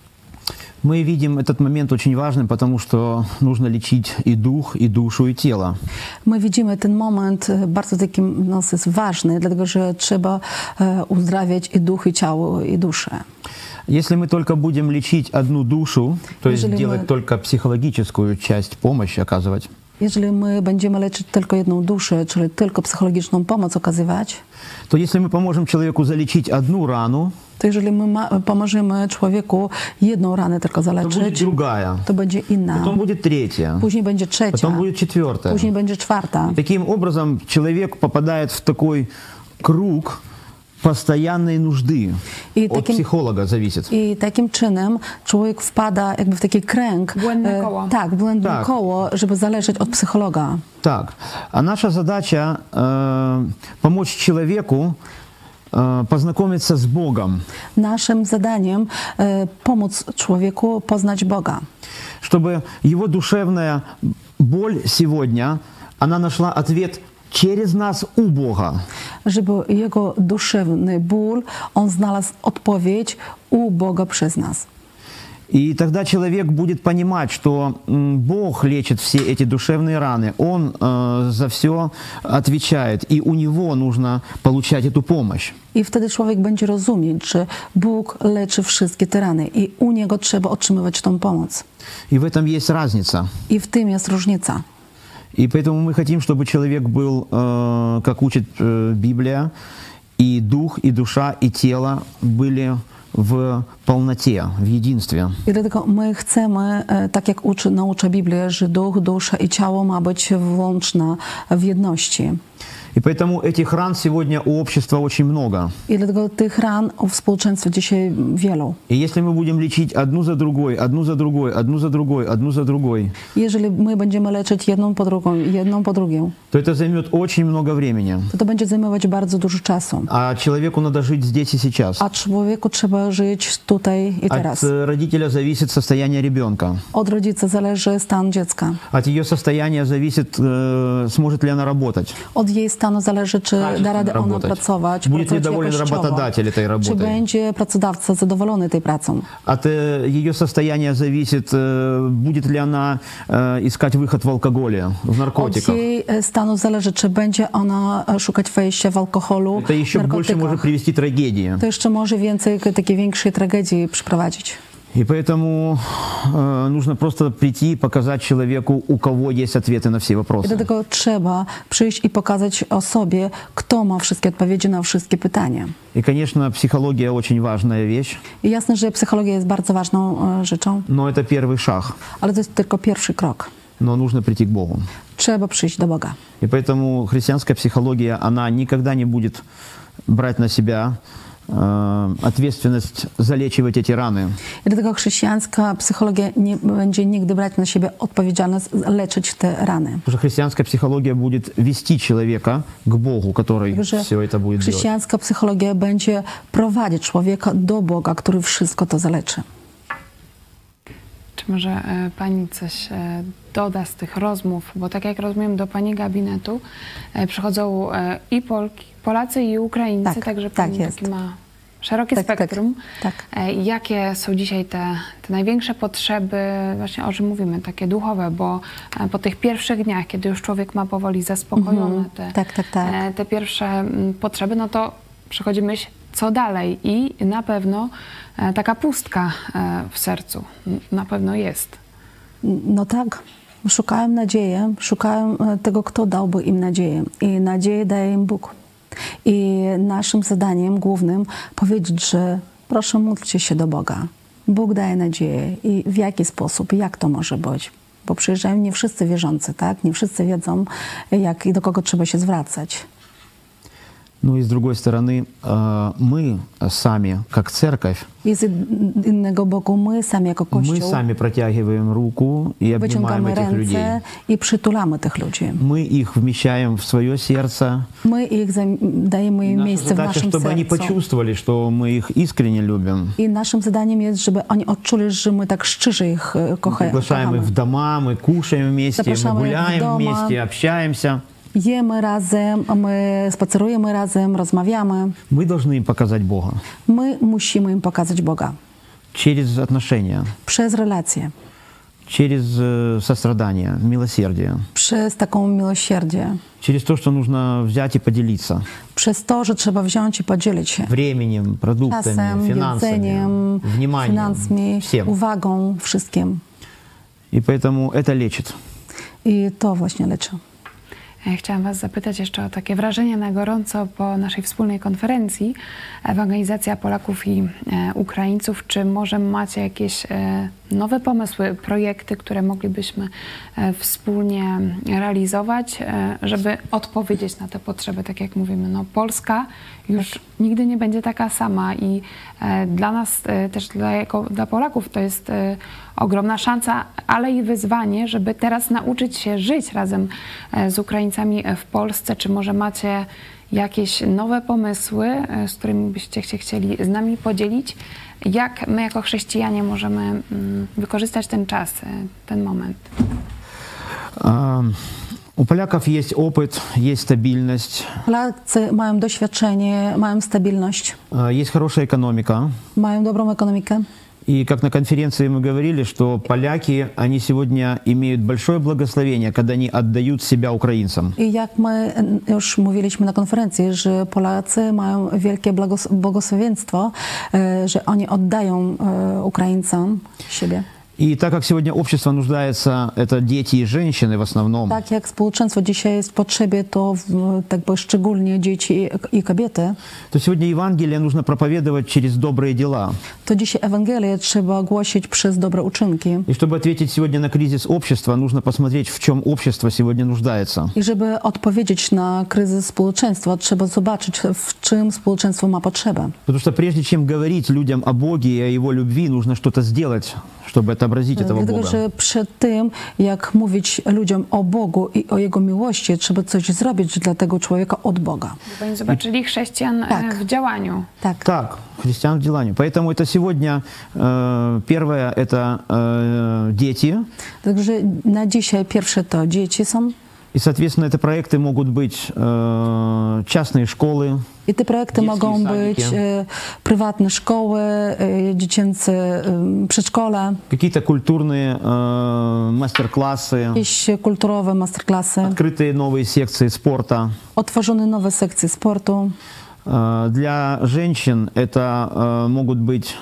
[SPEAKER 2] Мы видим этот момент очень важным, потому что нужно лечить и дух, и душу, и тело.
[SPEAKER 3] My widzimy ten moment bardzo taki no, jest ważny, dlatego że trzeba e, uzdrawiać i duch, i ciało, i duszę.
[SPEAKER 2] Если мы только будем лечить одну душу, то есть
[SPEAKER 3] Jeżeli
[SPEAKER 2] делать
[SPEAKER 3] my-
[SPEAKER 2] только психологическую часть помощи оказывать,
[SPEAKER 3] Jeżeli my będziemy leczyć tylko jedną duszę, czyli tylko psychologiczną pomoc okazywać,
[SPEAKER 2] то если мы поможем человеку залечить одну рану,
[SPEAKER 3] to jeżeli my ma, pomożemy człowieku jedną ranę tylko
[SPEAKER 2] то будет
[SPEAKER 3] zaleczyć,
[SPEAKER 2] другая,
[SPEAKER 3] to będzie inna.
[SPEAKER 2] потом будет третья,
[SPEAKER 3] Później będzie trzecia,
[SPEAKER 2] потом будет четвертая.
[SPEAKER 3] później będzie czwarta.
[SPEAKER 2] И таким образом человек попадает в такой круг постоянной нужды.
[SPEAKER 3] И
[SPEAKER 2] От
[SPEAKER 3] таким-
[SPEAKER 2] психолога зависит.
[SPEAKER 3] I takim czynem człowiek wpada jakby w taki kręg.
[SPEAKER 1] Błędne
[SPEAKER 3] e,
[SPEAKER 1] koło.
[SPEAKER 3] Tak, błędne
[SPEAKER 2] Tak.
[SPEAKER 3] koło, żeby zależeć od psychologa.
[SPEAKER 2] Так, а наша задача э, помочь человеку э, познакомиться с Богом,
[SPEAKER 3] Naszym zadaniem e, pomóc człowieku poznać Boga.
[SPEAKER 2] чтобы его душевная боль сегодня, она нашла ответ через нас у Бога.
[SPEAKER 3] Żeby jego duszewny ból, on znalazł odpowiedź u Boga przez nas.
[SPEAKER 2] И тогда человек будет понимать, что м, Бог лечит все эти душевные раны, Он э, за все отвечает, и у Него нужно получать эту помощь.
[SPEAKER 3] I wtedy człowiek będzie rozumieć, że Bóg leczy wszystkie te rany i u Niego trzeba otrzymywać tą pomoc.
[SPEAKER 2] И в этом есть разница.
[SPEAKER 3] I w tym jest różnica.
[SPEAKER 2] И поэтому мы хотим, чтобы человек был, э, как учит э, Библия, и дух, и душа, и тело были в полноте, в единстве.
[SPEAKER 3] I dlatego my chcemy, e, tak jak uczy, naucza Biblia, że duch, dusza i ciało ma być włączna w jedności.
[SPEAKER 2] И поэтому этих ран сегодня у общества очень много.
[SPEAKER 3] I dlatego tych ran w społeczeństwie dzisiaj wielu.
[SPEAKER 2] И если мы будем лечить одну за другой, одну за другой, одну за другой, одну за другой,
[SPEAKER 3] Jeżeli my będziemy leczyć jedną po drugą, jedną po drugiej,
[SPEAKER 2] то это займет очень много времени.
[SPEAKER 3] to to będzie zajmować bardzo dużo czasu.
[SPEAKER 2] А человеку надо жить здесь и сейчас.
[SPEAKER 3] A człowieku trzeba żyć tutaj i
[SPEAKER 2] От
[SPEAKER 3] teraz.
[SPEAKER 2] э, родителя зависит состояние ребенка.
[SPEAKER 3] Od rodzica zależy stan dziecka.
[SPEAKER 2] От ее состояния зависит, э, сможет ли она работать.
[SPEAKER 3] Od jej stanu zależy, czy da radę ona
[SPEAKER 2] работать.
[SPEAKER 3] pracować,
[SPEAKER 2] Будет ли
[SPEAKER 3] pracować
[SPEAKER 2] доволен
[SPEAKER 3] jakościowo.
[SPEAKER 2] работодатель этой
[SPEAKER 3] Czy
[SPEAKER 2] работой.
[SPEAKER 3] będzie pracodawca zadowolony tej pracą.
[SPEAKER 2] От э, ее состояния зависит, э, будет ли она э, искать выход в алкоголе, в
[SPEAKER 3] Od
[SPEAKER 2] наркотиках.
[SPEAKER 3] jej e, stanu zależy, czy będzie ona e, szukać wejścia w alkoholu,
[SPEAKER 2] Это еще больше может
[SPEAKER 3] narkotykach.
[SPEAKER 2] привести к трагедии.
[SPEAKER 3] To jeszcze może więcej k- takiej większej tragedii przyprowadzić.
[SPEAKER 2] И поэтому э, нужно просто прийти и показать человеку, у кого есть ответы на все
[SPEAKER 3] I
[SPEAKER 2] вопросы.
[SPEAKER 3] dlatego trzeba przyjść i pokazać osobie, kto ma wszystkie odpowiedzi na wszystkie pytania.
[SPEAKER 2] И, конечно, психология очень важная вещь,
[SPEAKER 3] I jasne, że psychologia jest bardzo ważną e, rzeczą,
[SPEAKER 2] но это первый шаг.
[SPEAKER 3] ale to jest tylko pierwszy krok.
[SPEAKER 2] Но нужно прийти к Богу.
[SPEAKER 3] Trzeba przyjść do Boga.
[SPEAKER 2] И поэтому христианская психология, она никогда не будет брать на себя э, ответственность залечивать эти раны.
[SPEAKER 3] I dlatego chrześcijańska psychologia nie będzie nigdy brać na siebie odpowiedzialność leczyć te rany.
[SPEAKER 2] Потому что христианская психология будет вести человека к Богу, который
[SPEAKER 3] Że
[SPEAKER 2] все это будет делать.
[SPEAKER 3] chrześcijańska psychologia będzie prowadzić człowieka do Boga, który wszystko to zaleczy.
[SPEAKER 1] Czy może e, Pani coś e, doda z tych rozmów? Bo tak jak rozumiem, do Pani gabinetu e, przychodzą e, i Polki, Polacy, i Ukraińcy,
[SPEAKER 3] Tak,
[SPEAKER 1] także
[SPEAKER 3] tak
[SPEAKER 1] Pani
[SPEAKER 3] jest.
[SPEAKER 1] taki ma szerokie
[SPEAKER 3] Tak, tak,
[SPEAKER 1] spektrum.
[SPEAKER 3] tak.
[SPEAKER 1] E, jakie są dzisiaj te, te największe potrzeby, właśnie o czym mówimy, takie duchowe, bo e, po tych pierwszych dniach, kiedy już człowiek ma powoli zaspokojone
[SPEAKER 3] Mhm.
[SPEAKER 1] te,
[SPEAKER 3] Tak, tak, tak.
[SPEAKER 1] e, te pierwsze mm, potrzeby, no to przychodzi myśl, co dalej, i na pewno e, taka pustka e, w sercu n- na pewno jest.
[SPEAKER 3] No tak, szukają nadziei, szukają e, tego, kto dałby im nadzieję. I nadzieję daje im Bóg. I naszym zadaniem głównym powiedzieć, że proszę módlcie się do Boga. Bóg daje nadzieję. I w jaki sposób, jak to może być? Bo przyjeżdżają nie wszyscy wierzący, tak? Nie wszyscy wiedzą, jak i do kogo trzeba się zwracać.
[SPEAKER 2] Ну и с другой стороны, э, мы сами, как церковь,
[SPEAKER 3] I z innego boku my sami jako
[SPEAKER 2] мы
[SPEAKER 3] Kościół
[SPEAKER 2] сами протягиваем руку и обнимаем
[SPEAKER 3] wyciągamy
[SPEAKER 2] этих людей.
[SPEAKER 3] ręce i przytulamy tych ludzi.
[SPEAKER 2] Мы их вмещаем в свое сердце.
[SPEAKER 3] My ich zam- dajemy im
[SPEAKER 2] Наша
[SPEAKER 3] miejsce w
[SPEAKER 2] задача,
[SPEAKER 3] naszym
[SPEAKER 2] чтобы они
[SPEAKER 3] sercu.
[SPEAKER 2] почувствовали, что мы их искренне любим.
[SPEAKER 3] I naszym zadaniem jest, żeby oni odczuli, że my tak szczerze ich e, kocha-
[SPEAKER 2] Приглашаем их
[SPEAKER 3] kochamy.
[SPEAKER 2] в дома, мы кушаем вместе, мы
[SPEAKER 3] Zapraszamy ich w
[SPEAKER 2] гуляем
[SPEAKER 3] дома.
[SPEAKER 2] вместе, общаемся.
[SPEAKER 3] Jemy razem, my spacerujemy razem, rozmawiamy.
[SPEAKER 2] Мы должны им показать Бога
[SPEAKER 3] My musimy im pokazać Boga
[SPEAKER 2] через отношения,
[SPEAKER 3] przez relacje,
[SPEAKER 2] через э, сострадание, милосердие,
[SPEAKER 3] przez taką miłosierdzie,
[SPEAKER 2] через то, что нужно взять и поделиться
[SPEAKER 3] przez to, że trzeba wziąć i podzielić się
[SPEAKER 2] временем, продуктами,
[SPEAKER 3] czasem,
[SPEAKER 2] финансами,
[SPEAKER 3] jedzeniem,
[SPEAKER 2] вниманием,
[SPEAKER 3] finansami,
[SPEAKER 2] всем.
[SPEAKER 3] uwagą, wszystkim.
[SPEAKER 2] И поэтому это лечит.
[SPEAKER 3] I to właśnie leczy.
[SPEAKER 1] Ja chciałam Was zapytać jeszcze o takie wrażenie na gorąco po naszej wspólnej konferencji Ewangelizacja Polaków i e, Ukraińców. Czy może macie jakieś e, nowe pomysły, projekty, które moglibyśmy e, wspólnie realizować, e, żeby odpowiedzieć na te potrzeby? Tak jak mówimy, no Polska już nigdy nie będzie taka sama i e, dla nas e, też dla, jako, dla Polaków to jest e, ogromna szansa, ale i wyzwanie, żeby teraz nauczyć się żyć razem e, z Ukraińcami w Polsce. Czy może macie jakieś nowe pomysły, e, z którymi byście się chcieli z nami podzielić? Jak my jako chrześcijanie możemy mm, wykorzystać ten czas, e, ten moment?
[SPEAKER 2] А, У поляков есть опыт, есть стабильность,
[SPEAKER 3] Polacy mają doświadczenie, mają stabilność,
[SPEAKER 2] а, есть хорошая экономика.
[SPEAKER 3] mają dobrą ekonomikę.
[SPEAKER 2] И как на конференции мы говорили, что поляки, они сегодня имеют большое благословение, когда они отдают себя украинцам.
[SPEAKER 3] I jak my już mówiliśmy na konferencji, że Polacy mają wielkie błogos- błogosławieństwo, e, że oni oddają e, Ukraińcom siebie.
[SPEAKER 2] И так как сегодня общество нуждается, это дети и женщины в основном,
[SPEAKER 3] Tak jak społeczeństwo dzisiaj jest w potrzebie, to w, tak by szczególnie dzieci i, i kobiety,
[SPEAKER 2] то сегодня Евангелие нужно проповедовать через добрые дела.
[SPEAKER 3] to dzisiaj Ewangelię trzeba głosić przez dobre uczynki.
[SPEAKER 2] И чтобы ответить сегодня на кризис общества, нужно посмотреть, в чем общество сегодня нуждается.
[SPEAKER 3] I żeby odpowiedzieć na kryzys społeczeństwa, trzeba zobaczyć, w czym społeczeństwo ma potrzebę.
[SPEAKER 2] Потому что прежде чем говорить людям о Боге и о Его любви, нужно что-то сделать, чтобы отобразить этого
[SPEAKER 3] Dlatego,
[SPEAKER 2] Бога.
[SPEAKER 3] że przed tym, jak mówić ludziom o Bogu i o Jego miłości, trzeba coś zrobić dla tego człowieka od Boga.
[SPEAKER 1] Bo oni zobaczyli chrześcijan e,
[SPEAKER 3] Tak.
[SPEAKER 1] w działaniu.
[SPEAKER 3] Tak.
[SPEAKER 2] Так, христиан в делании. Поэтому это сегодня э, первое, это э, дети.
[SPEAKER 3] Także na dzisiaj pierwsze to dzieci są.
[SPEAKER 2] И, соответственно, это проекты могут быть э, частные школы,
[SPEAKER 3] I te projekty
[SPEAKER 2] Dziecki
[SPEAKER 3] mogą być
[SPEAKER 2] sadiki.
[SPEAKER 3] e, prywatne szkoły, e, dziecięce e, przedszkola,
[SPEAKER 2] какие-то культурные э, мастер-классы,
[SPEAKER 3] jakieś kulturowe masterclassy,
[SPEAKER 2] открытые новые секции спорта.
[SPEAKER 3] otworzone nowe sekcje sportu.
[SPEAKER 2] Э, Для женщин это э, могут быть,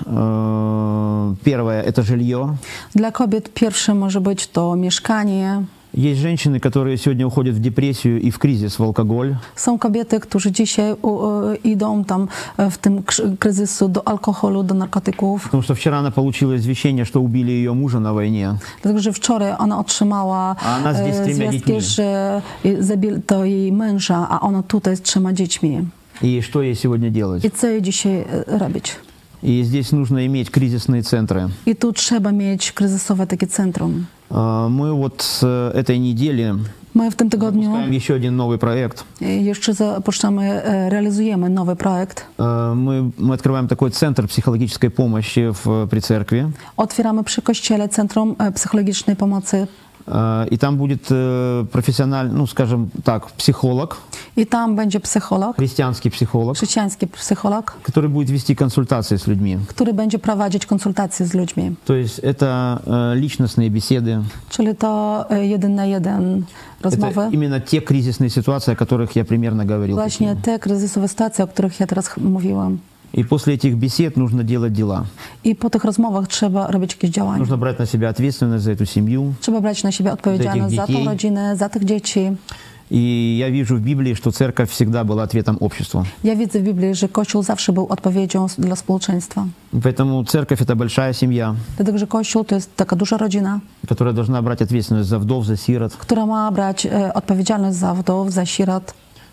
[SPEAKER 2] э, первое, это жилье.
[SPEAKER 3] Dla kobiet pierwsze może być to mieszkanie.
[SPEAKER 2] Есть женщины, которые сегодня уходят в депрессию и в кризис, в алкоголь.
[SPEAKER 3] Są kobiety, które dzisiaj u, e, idą tam e, w tym krzy- kryzysu do alkoholu, do narkotyków.
[SPEAKER 2] Потому что вчера она получила извещение, что убили ее мужа на войне.
[SPEAKER 3] Dlatego, że wczoraj ona otrzymała
[SPEAKER 2] A ona z
[SPEAKER 3] e,
[SPEAKER 2] dwiema dziećmi.
[SPEAKER 3] zwiastkę, że zabili to jej męża, a ona tutaj z trzema dziećmi.
[SPEAKER 2] И что ей сегодня делать?
[SPEAKER 3] I co jej dzisiaj e, robić?
[SPEAKER 2] И здесь нужно иметь кризисные центры.
[SPEAKER 3] I tu trzeba mieć kryzysowe takie centrum.
[SPEAKER 2] А, Мы вот с этой недели
[SPEAKER 3] My w tym tygodniu
[SPEAKER 2] запускаем еще один новый проект.
[SPEAKER 3] e, jeszcze zapuszczamy, e, realizujemy nowy projekt.
[SPEAKER 2] А, Мы, мы открываем такой центр психологической помощи в, при церкви.
[SPEAKER 3] Otwieramy przy kościele Centrum e, Psychologicznej Pomocy
[SPEAKER 2] А, И там будет э, профессиональный, ну, скажем так, психолог,
[SPEAKER 3] i tam będzie psycholog,
[SPEAKER 2] христианский психолог,
[SPEAKER 3] chrześcijański psycholog,
[SPEAKER 2] который будет вести консультации с людьми.
[SPEAKER 3] który będzie prowadzić konsultacje z ludźmi.
[SPEAKER 2] То есть это э, личностные беседы.
[SPEAKER 3] Czyli to e, jeden na jeden rozmowy.
[SPEAKER 2] Это именно те кризисные ситуации, о которых я примерно говорил.
[SPEAKER 3] Właśnie
[SPEAKER 2] такие.
[SPEAKER 3] te kryzysowe sytuacje, o których ja teraz ch- mówiłam.
[SPEAKER 2] И после этих бесед нужно делать дела.
[SPEAKER 3] I po tych rozmowach trzeba robić jakieś działania.
[SPEAKER 2] Нужно брать на себя ответственность за эту семью.
[SPEAKER 3] Trzeba brać na siebie odpowiedzialność za tą
[SPEAKER 2] dzieci.
[SPEAKER 3] rodzinę, za tych dzieci.
[SPEAKER 2] И я вижу в Библии, что церковь всегда была ответом обществу.
[SPEAKER 3] Ja widzę w Biblii, że Kościół zawsze był odpowiedzią s- dla społeczeństwa.
[SPEAKER 2] Поэтому церковь — это большая семья,
[SPEAKER 3] Dlatego, że Kościół to jest taka duża rodzina,
[SPEAKER 2] которая должна брать ответственность за вдов, за сирот.
[SPEAKER 3] która ma brać e, odpowiedzialność za wdów, za sierot.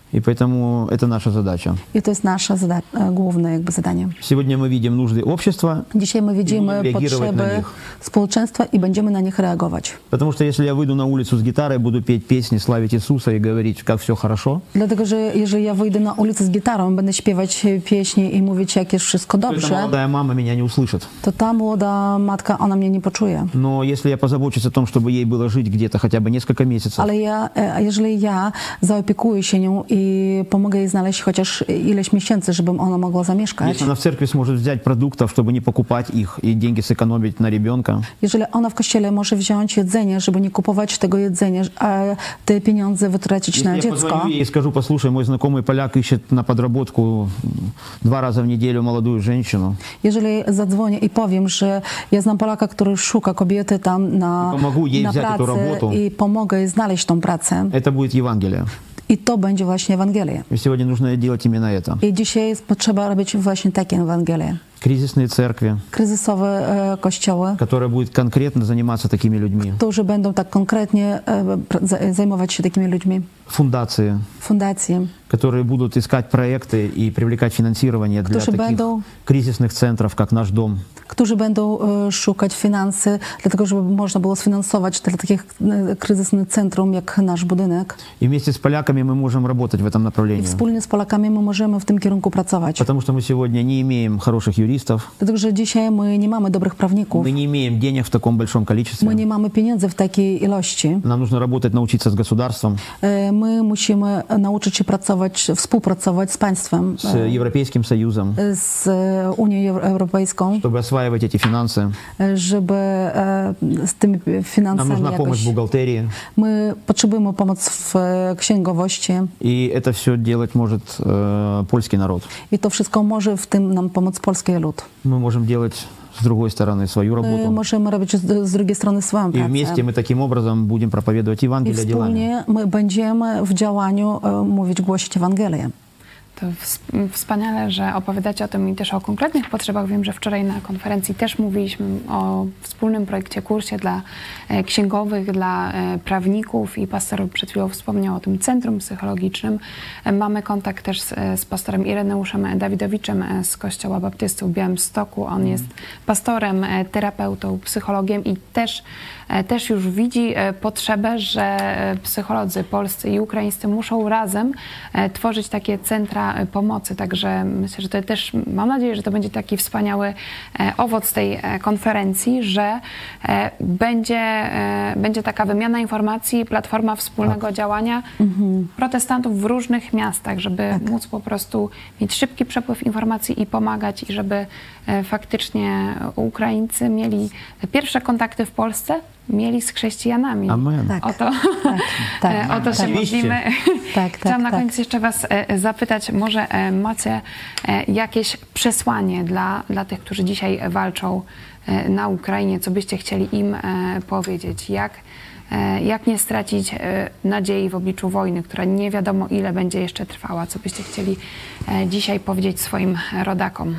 [SPEAKER 2] И поэтому это наша задача.
[SPEAKER 3] I to jest nasze zada- e, główne jakby zadanie.
[SPEAKER 2] Сегодня мы видим нужды общества,
[SPEAKER 3] Dzisiaj my widzimy
[SPEAKER 2] I będziemy reagować na
[SPEAKER 3] potrzeby
[SPEAKER 2] nich.
[SPEAKER 3] społeczeństwa i będziemy na nich reagować.
[SPEAKER 2] потому что если я выйду на улицу с гитарой, буду петь песни, славить Иисуса и говорить, как все хорошо,
[SPEAKER 3] Dlatego, że jeżeli ja wyjdę na ulicę z gitarą, będę śpiewać pieśni i mówić, jak jest wszystko
[SPEAKER 2] то эта
[SPEAKER 3] dobrze,
[SPEAKER 2] молодая мама меня не услышит.
[SPEAKER 3] to ta młoda matka, ona mnie nie poczuje.
[SPEAKER 2] Но если я позабочусь о том, чтобы ей было жить где-то хотя бы несколько месяцев,
[SPEAKER 3] Ale ja, e, jeżeli ja zaopiekuję się nią i pomogę jej znaleźć chociaż ileś miesięcy, żeby ona mogła zamieszkać,
[SPEAKER 2] если она в церкви сможет взять продуктов, чтобы не покупать их и деньги сэкономить на ребенка,
[SPEAKER 3] jeżeli ona w kościele może wziąć jedzenie, żeby nie kupować tego jedzenia, a te pieniądze wytracić
[SPEAKER 2] если
[SPEAKER 3] na
[SPEAKER 2] я
[SPEAKER 3] dziecko,
[SPEAKER 2] позвоню ей и скажу, послушай, мой знакомый поляк ищет на подработку два раза в неделю молодую женщину,
[SPEAKER 3] jeżeli zadzwonię i powiem, że ja znam Polaka, który szuka kobiety tam na,
[SPEAKER 2] I pomogę jej
[SPEAKER 3] na
[SPEAKER 2] wziąć tę
[SPEAKER 3] pracę
[SPEAKER 2] robotę.
[SPEAKER 3] i pomogę jej znaleźć tą pracę,
[SPEAKER 2] это будет Евангелие.
[SPEAKER 3] i to będzie właśnie Ewangelia.
[SPEAKER 2] И сегодня нужно делать именно это.
[SPEAKER 3] I dzisiaj jest potrzeba robić właśnie takie Ewangelie.
[SPEAKER 2] Кризисные церкви,
[SPEAKER 3] Kryzysowe e, kościoły,
[SPEAKER 2] которые будут конкретно заниматься такими людьми,
[SPEAKER 3] którzy będą tak konkretnie e, pr- za- zajmować się takimi ludźmi.
[SPEAKER 2] фундации,
[SPEAKER 3] Fundacje,
[SPEAKER 2] которые будут искать проекты и привлекать финансирование для
[SPEAKER 3] Którzy
[SPEAKER 2] таких
[SPEAKER 3] będą-
[SPEAKER 2] кризисных центров, как наш дом.
[SPEAKER 3] którzy będą e, szukać finanse, dlatego żeby można było sfinansować dla takich e, kryzysnych centrum jak nasz budynek.
[SPEAKER 2] И вместе с поляками мы можем работать в этом
[SPEAKER 3] I
[SPEAKER 2] направлении.
[SPEAKER 3] wspólnie z Polakami my możemy w tym kierunku pracować.
[SPEAKER 2] Потому что мы сегодня не имеем хороших юристов,
[SPEAKER 3] Dlatego, że dzisiaj my nie mamy dobrych prawników,
[SPEAKER 2] мы не имеем денег в таком большом количестве.
[SPEAKER 3] my nie mamy pieniędzy w takiej ilości.
[SPEAKER 2] Нам нужно работать, научиться с государством,
[SPEAKER 3] E, My musimy nauczyć się pracować, współpracować z państwem,
[SPEAKER 2] с Европейским Союзом,
[SPEAKER 3] e, z Unią Euro- Europejską,
[SPEAKER 2] чтобы осваивать эти финансы.
[SPEAKER 3] e, żeby e, z tymi
[SPEAKER 2] Нам
[SPEAKER 3] finansami
[SPEAKER 2] нужна помощь
[SPEAKER 3] jakoś...
[SPEAKER 2] в бухгалтерии.
[SPEAKER 3] My potrzebujemy pomoc w e, księgowości
[SPEAKER 2] И это все делать может э, польский народ.
[SPEAKER 3] i to wszystko może w tym nam pomóc polski lud.
[SPEAKER 2] Мы можем делать с другой стороны свою
[SPEAKER 3] My
[SPEAKER 2] работу.
[SPEAKER 3] możemy robić z, z drugiej strony swoją
[SPEAKER 2] И
[SPEAKER 3] pracę.
[SPEAKER 2] вместе мы таким образом будем проповедовать
[SPEAKER 3] I
[SPEAKER 2] Евангелие делами.
[SPEAKER 3] wspólnie my będziemy w działaniu e, mówić, głosić Ewangelię.
[SPEAKER 1] To ws- wspaniale, że opowiadacie o tym i też o konkretnych potrzebach. Wiem, że wczoraj na konferencji też mówiliśmy o wspólnym projekcie, kursie dla e, księgowych, dla e, prawników i pastor przed chwilą wspomniał o tym centrum psychologicznym. E, mamy kontakt też z, z pastorem Ireneuszem Dawidowiczem e, z Kościoła Baptystów w Białymstoku. On jest pastorem, e, terapeutą, psychologiem i też, e, też już widzi e, potrzebę, że e, psycholodzy polscy i ukraińscy muszą razem e, tworzyć takie centra e, pomocy. Także myślę, że to też, mam nadzieję, że to będzie taki wspaniały e, owoc tej e, konferencji, że e, będzie, e, będzie taka wymiana informacji, platforma wspólnego działania protestantów w różnych miastach, żeby móc po prostu mieć szybki przepływ informacji i pomagać i żeby e, faktycznie Ukraińcy mieli te pierwsze kontakty w Polsce, mieli z chrześcijanami.
[SPEAKER 2] Amen.
[SPEAKER 3] Tak.
[SPEAKER 1] O to,
[SPEAKER 3] tak,
[SPEAKER 1] e, o to się
[SPEAKER 3] tak.
[SPEAKER 1] modlimy.
[SPEAKER 3] Tak,
[SPEAKER 1] Chciałam
[SPEAKER 3] tak,
[SPEAKER 1] na
[SPEAKER 3] tak.
[SPEAKER 1] koniec jeszcze Was e, zapytać, może e, macie e, jakieś przesłanie dla, dla tych, którzy dzisiaj walczą e, na Ukrainie, co byście chcieli im e, powiedzieć? Jak, e, jak nie stracić e, nadziei w obliczu wojny, która nie wiadomo ile będzie jeszcze trwała? Co byście chcieli e, dzisiaj powiedzieć swoim rodakom?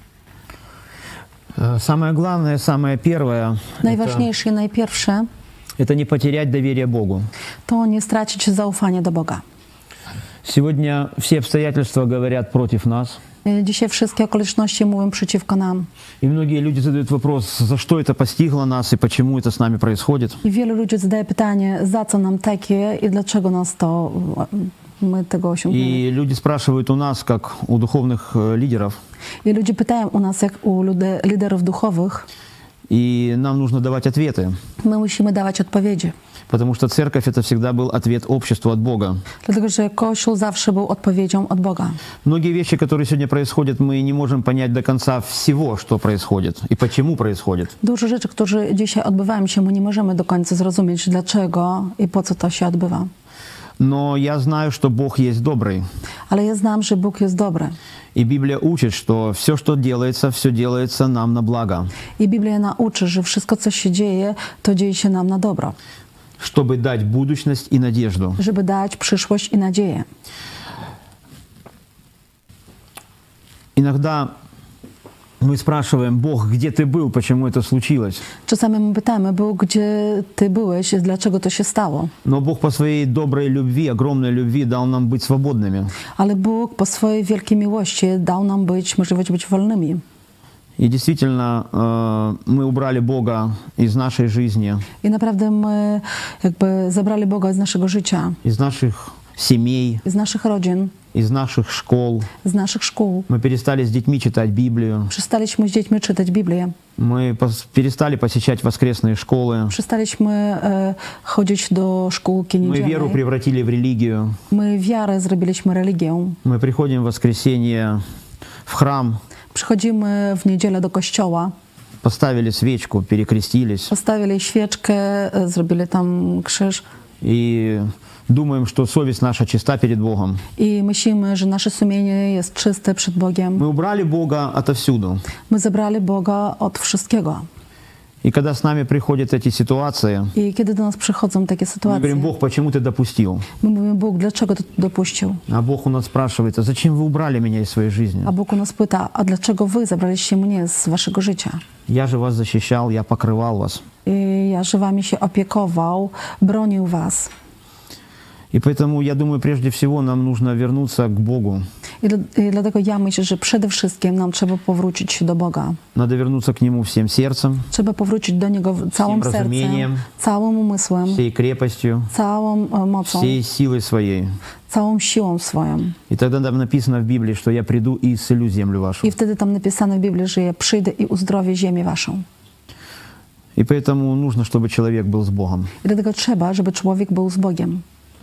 [SPEAKER 2] Э, Самое главное, самое первое, это,
[SPEAKER 3] Najważniejsze i najpierwsze
[SPEAKER 2] это не потерять доверие Богу.
[SPEAKER 3] to nie stracić zaufania do Boga.
[SPEAKER 2] Сегодня все обстоятельства говорят против нас.
[SPEAKER 3] E, Dzisiaj wszystkie okoliczności mówią przeciwko nam.
[SPEAKER 2] И многие люди задают вопрос, за что это постигло нас и почему это с нами происходит.
[SPEAKER 3] I wielu ludzi zadaje pytanie, za co nam takie i dlaczego nas to, my tego osiągniemy.
[SPEAKER 2] И люди spрашивают у нас, как у духовных э, лидеров,
[SPEAKER 3] I ludzie pytają u nas, jak u ludy, liderów duchowych,
[SPEAKER 2] и нам нужно давать ответы,
[SPEAKER 3] my musimy dawać odpowiedzi.
[SPEAKER 2] потому что церковь это всегда был ответ обществу от Бога.
[SPEAKER 3] Dlatego, że Kościół zawsze był odpowiedzią od Boga.
[SPEAKER 2] Многие вещи, которые сегодня происходят, мы не можем понять до конца всего, что происходит и почему происходит.
[SPEAKER 3] Dużo rzeczy, które dzisiaj odbywają się, my nie możemy do końca zrozumieć, dlaczego i po co to się odbywa.
[SPEAKER 2] Но я знаю, что Бог есть добрый.
[SPEAKER 3] Ale ja znam, że Bóg jest dobry.
[SPEAKER 2] И Библия учит, что все, что делается, все делается нам на благо,
[SPEAKER 3] I Biblia nauczy, że wszystko, co się dzieje, to dzieje się nam na dobro.
[SPEAKER 2] чтобы дать будущность и надежду.
[SPEAKER 3] Żeby dać przyszłość i nadzieję.
[SPEAKER 2] Иногда Мы спрашиваем: Бог, где ты был, почему это случилось?
[SPEAKER 3] Czasami my pytamy: Bóg, gdzie ty byłeś, dlaczego to się stało?
[SPEAKER 2] Но Бог по своей доброй любви, огромной любви дал нам быть свободными.
[SPEAKER 3] Ale Bóg po swojej wielkiej miłości dał nam być, możliwość być wolnymi.
[SPEAKER 2] И действительно, мы убрали Бога из нашей жизни,
[SPEAKER 3] I naprawdę my jakby zabrali Boga z naszego życia,
[SPEAKER 2] из наших семей,
[SPEAKER 3] z naszych rodzin,
[SPEAKER 2] из наших школ.
[SPEAKER 3] z naszych szkół.
[SPEAKER 2] Мы перестали с детьми читать Библию.
[SPEAKER 3] Przestaliśmy z dziećmi czytać Biblię.
[SPEAKER 2] Мы пос- перестали посещать воскресные школы.
[SPEAKER 3] Przestaliśmy e, chodzić do szkółki
[SPEAKER 2] Мы веру
[SPEAKER 3] niedzielnej.
[SPEAKER 2] превратили в религию.
[SPEAKER 3] My wiarę zrobiliśmy religią.
[SPEAKER 2] Мы приходим в воскресенье в храм,
[SPEAKER 3] Przychodzimy w niedzielę do kościoła,
[SPEAKER 2] поставили свечку, перекрестились
[SPEAKER 3] postawili świeczkę, e, zrobili tam krzyż
[SPEAKER 2] и думаем, что совесть наша чиста перед Богом.
[SPEAKER 3] i myślimy, że nasze sumienie jest czyste przed Bogiem.
[SPEAKER 2] Мы убрали Бога отовсюду.
[SPEAKER 3] My zabrali Boga od wszystkiego.
[SPEAKER 2] И когда с нами приходят эти ситуации,
[SPEAKER 3] I kiedy do nas przychodzą takie
[SPEAKER 2] мы
[SPEAKER 3] sytuacje,
[SPEAKER 2] говорим: Бог, почему ты допустил?
[SPEAKER 3] my mówimy: Bóg, dlaczego to dopuścił?
[SPEAKER 2] А Бог у нас спрашивает: а зачем вы убрали меня из своей жизни?
[SPEAKER 3] A Bóg u nas pyta: a dlaczego wy zabraliście mnie z waszego życia?
[SPEAKER 2] Я же вас защищал, я покрывал вас.
[SPEAKER 3] I ja, że wami się opiekował, bronił was.
[SPEAKER 2] И поэтому, я думаю, прежде всего нам нужно вернуться к Богу.
[SPEAKER 3] I, dla, I dlatego ja myślę, że przede wszystkim nam trzeba powrócić do Boga.
[SPEAKER 2] Надо вернуться к Нему всем сердцем,
[SPEAKER 3] Trzeba powrócić do Niego całym
[SPEAKER 2] Всем
[SPEAKER 3] sercem,
[SPEAKER 2] разумением,
[SPEAKER 3] całym umysłem,
[SPEAKER 2] всей крепостью,
[SPEAKER 3] całą e, mocą,
[SPEAKER 2] всей силой своей.
[SPEAKER 3] całą siłą swoją.
[SPEAKER 2] И тогда там написано в Библии, что я приду и исцелю землю вашу.
[SPEAKER 3] I wtedy tam napisane w Biblii, że ja przyjdę i uzdrowię ziemię waszą.
[SPEAKER 2] И поэтому нужно, чтобы человек был с Богом.
[SPEAKER 3] I dlatego trzeba, żeby człowiek był z Bogiem.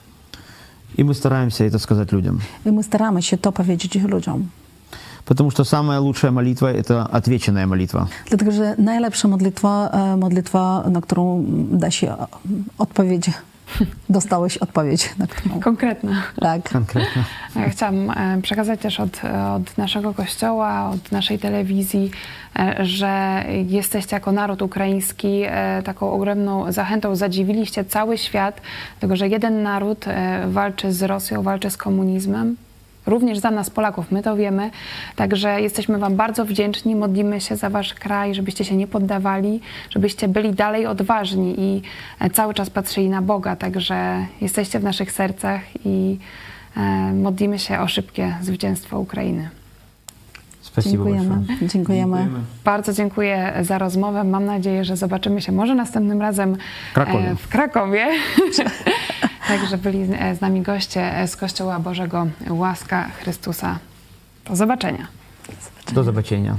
[SPEAKER 2] И мы стараемся это сказать людям.
[SPEAKER 3] I my staramy się to powiedzieć ludziom.
[SPEAKER 2] Потому что самая лучшая молитва – это отвеченная молитва.
[SPEAKER 3] Dlatego, że najlepsza modlitwa, e, modlitwa, na którą da się e, odpowiedź, dostałeś odpowiedź, na którą...
[SPEAKER 1] Konkretna.
[SPEAKER 3] Tak.
[SPEAKER 2] Конкретно.
[SPEAKER 1] Ja chciałam e, przekazać też od, od naszego kościoła, od naszej telewizji, e, że jesteście jako naród ukraiński e, taką ogromną zachętą. Zadziwiliście cały świat, dlatego że jeden naród e, walczy z Rosją, walczy z komunizmem. Również za nas, Polaków, my to wiemy. Także jesteśmy wam bardzo wdzięczni, modlimy się za wasz kraj, żebyście się nie poddawali, żebyście byli dalej odważni i e, cały czas patrzyli na Boga. Także jesteście w naszych sercach i e, modlimy się o szybkie zwycięstwo Ukrainy.
[SPEAKER 2] Спасибо
[SPEAKER 3] Dziękujemy.
[SPEAKER 2] большое.
[SPEAKER 3] Dziękujemy.
[SPEAKER 1] Bardzo dziękuję za rozmowę. Mam nadzieję, że zobaczymy się może następnym razem
[SPEAKER 2] Krakowie.
[SPEAKER 1] e, w Krakowie. Także byli z nami goście z Kościoła Bożego Łaska Chrystusa. Do zobaczenia.
[SPEAKER 2] До zobaczenia.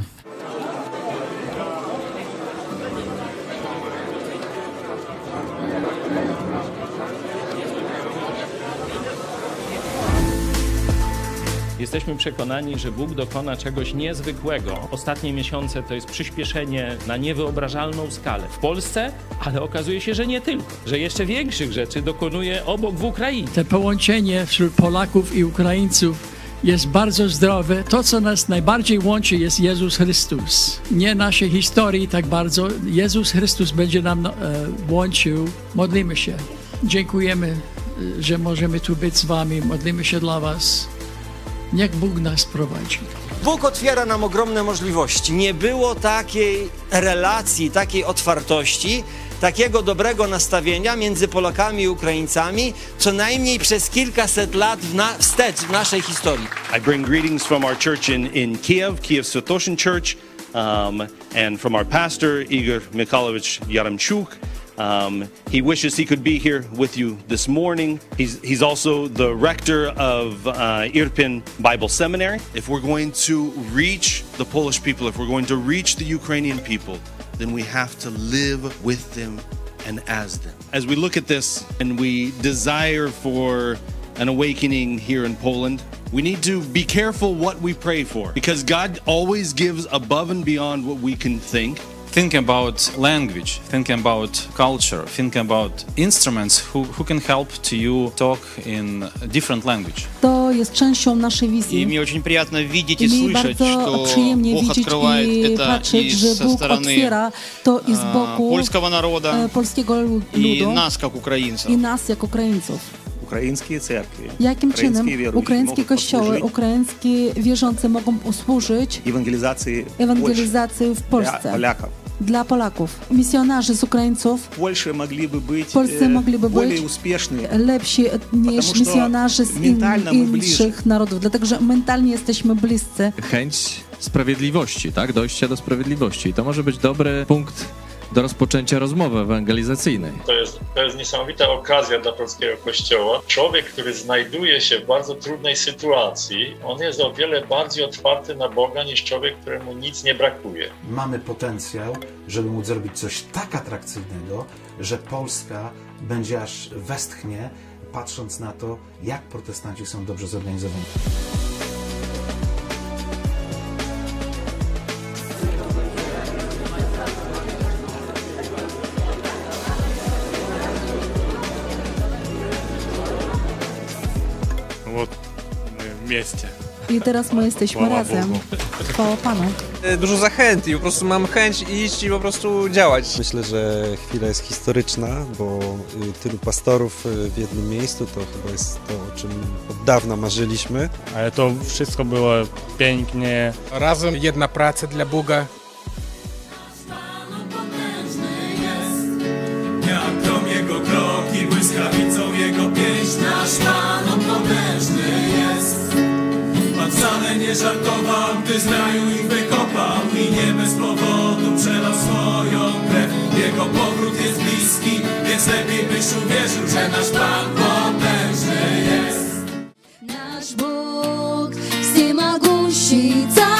[SPEAKER 4] Jesteśmy przekonani, że Bóg dokona czegoś niezwykłego. Ostatnie miesiące to jest przyspieszenie na niewyobrażalną skalę w Polsce, ale okazuje się, że nie tylko, że jeszcze większych rzeczy dokonuje obok w Ukrainie.
[SPEAKER 5] To połączenie wśród Polaków i Ukraińców jest bardzo zdrowe. To, co nas najbardziej łączy, jest Jezus Chrystus. Nie naszej historii tak bardzo. Jezus Chrystus będzie nam e, łączył. Modlimy się. Dziękujemy, że możemy tu być z wami. Modlimy się dla was. Niech Bóg nas prowadzi.
[SPEAKER 6] Bóg otwiera nam ogromne możliwości. Nie było takiej relacji, takiej otwartości, takiego dobrego nastawienia między Polakami i Ukraińcami, co najmniej przez kilkaset lat w na, wstecz w naszej historii.
[SPEAKER 7] I bring greetings from our church in, in Kiev, Kiev Sotoshin Church, um, and from our pastor, Igor Mikhailovich Yaramchuk. Um, he wishes he could be here with you this morning. He's, he's also the rector of uh, Irpin Bible Seminary.
[SPEAKER 8] If we're going to reach the Polish people, if we're going to reach the Ukrainian people, then we have to live with them and as them. As we look at this and we desire for an awakening here in Poland, we need to be careful what we pray for, because God always gives above and beyond what we can think.
[SPEAKER 9] Think about language, think about culture, think about instruments who, who can help to you talk in a different language.
[SPEAKER 3] To jest częścią naszej wizji.
[SPEAKER 10] И мне очень приятно видеть и
[SPEAKER 3] I mi
[SPEAKER 10] слышать,
[SPEAKER 3] bardzo
[SPEAKER 10] что
[SPEAKER 3] przyjemnie
[SPEAKER 10] Бог
[SPEAKER 3] widzieć
[SPEAKER 10] открывает
[SPEAKER 3] i
[SPEAKER 10] это
[SPEAKER 3] patrzeć,
[SPEAKER 10] и
[SPEAKER 3] że
[SPEAKER 10] со
[SPEAKER 3] Bóg
[SPEAKER 10] стороны
[SPEAKER 3] otwiera to i z boku
[SPEAKER 10] польского народа,
[SPEAKER 3] e, polskiego
[SPEAKER 10] и
[SPEAKER 3] ludu
[SPEAKER 10] нас, как украинцев.
[SPEAKER 3] i nas jako Ukraińców.
[SPEAKER 10] Ukraińskie cerkwi,
[SPEAKER 3] Jakim czynem
[SPEAKER 10] wierujący
[SPEAKER 3] ukraińskie
[SPEAKER 10] mogą
[SPEAKER 3] kościoły,
[SPEAKER 10] posłużyć
[SPEAKER 3] ukraińscy wierzący mogą usłużyć
[SPEAKER 10] ewangelizacji
[SPEAKER 3] ewangelizacji w
[SPEAKER 10] dla
[SPEAKER 3] Polsce
[SPEAKER 10] Polaków.
[SPEAKER 3] dla Polaków? Misjonarze z Ukraińców
[SPEAKER 10] W Polsce mogliby być,
[SPEAKER 3] w Polsce mogliby
[SPEAKER 10] более
[SPEAKER 3] być
[SPEAKER 10] успешны,
[SPEAKER 3] lepsi niż
[SPEAKER 10] что
[SPEAKER 3] misjonarze z in,
[SPEAKER 10] mentalnie my bliżej.
[SPEAKER 3] innych narodów, dlatego że mentalnie jesteśmy bliscy.
[SPEAKER 11] Chęć sprawiedliwości, tak? Dojścia do sprawiedliwości. I to może być dobry punkt do rozpoczęcia rozmowy ewangelizacyjnej.
[SPEAKER 12] To jest, to jest niesamowita okazja dla polskiego kościoła. Człowiek, który znajduje się w bardzo trudnej sytuacji, on jest o wiele bardziej otwarty na Boga niż człowiek, któremu nic nie brakuje.
[SPEAKER 13] Mamy potencjał, żeby móc zrobić coś tak atrakcyjnego, że Polska będzie aż westchnie, patrząc na to, jak protestanci są dobrze zorganizowani.
[SPEAKER 14] W mieście.
[SPEAKER 3] I teraz my jesteśmy
[SPEAKER 14] Chwała
[SPEAKER 3] razem.
[SPEAKER 14] Bogu.
[SPEAKER 3] Chwała Panu.
[SPEAKER 15] Dużo zachęt i po prostu mam chęć iść i po prostu działać.
[SPEAKER 16] Myślę, że chwila jest historyczna, bo tylu pastorów w jednym miejscu to chyba jest to, o czym od dawna marzyliśmy.
[SPEAKER 14] Ale to wszystko było pięknie.
[SPEAKER 17] Razem jedna praca dla Boga.
[SPEAKER 18] Jak grom jego kroki, błyskawicą jego pięść, nasz Pan on potężny jest. Pan wcale nie żartował, gdy z raju ich wykopał i nie bez powodu przelał swoją krew. Jego powrót jest bliski, więc lepiej byś uwierzył, że nasz Pan potężny jest.
[SPEAKER 19] Nasz Bóg всемогущий,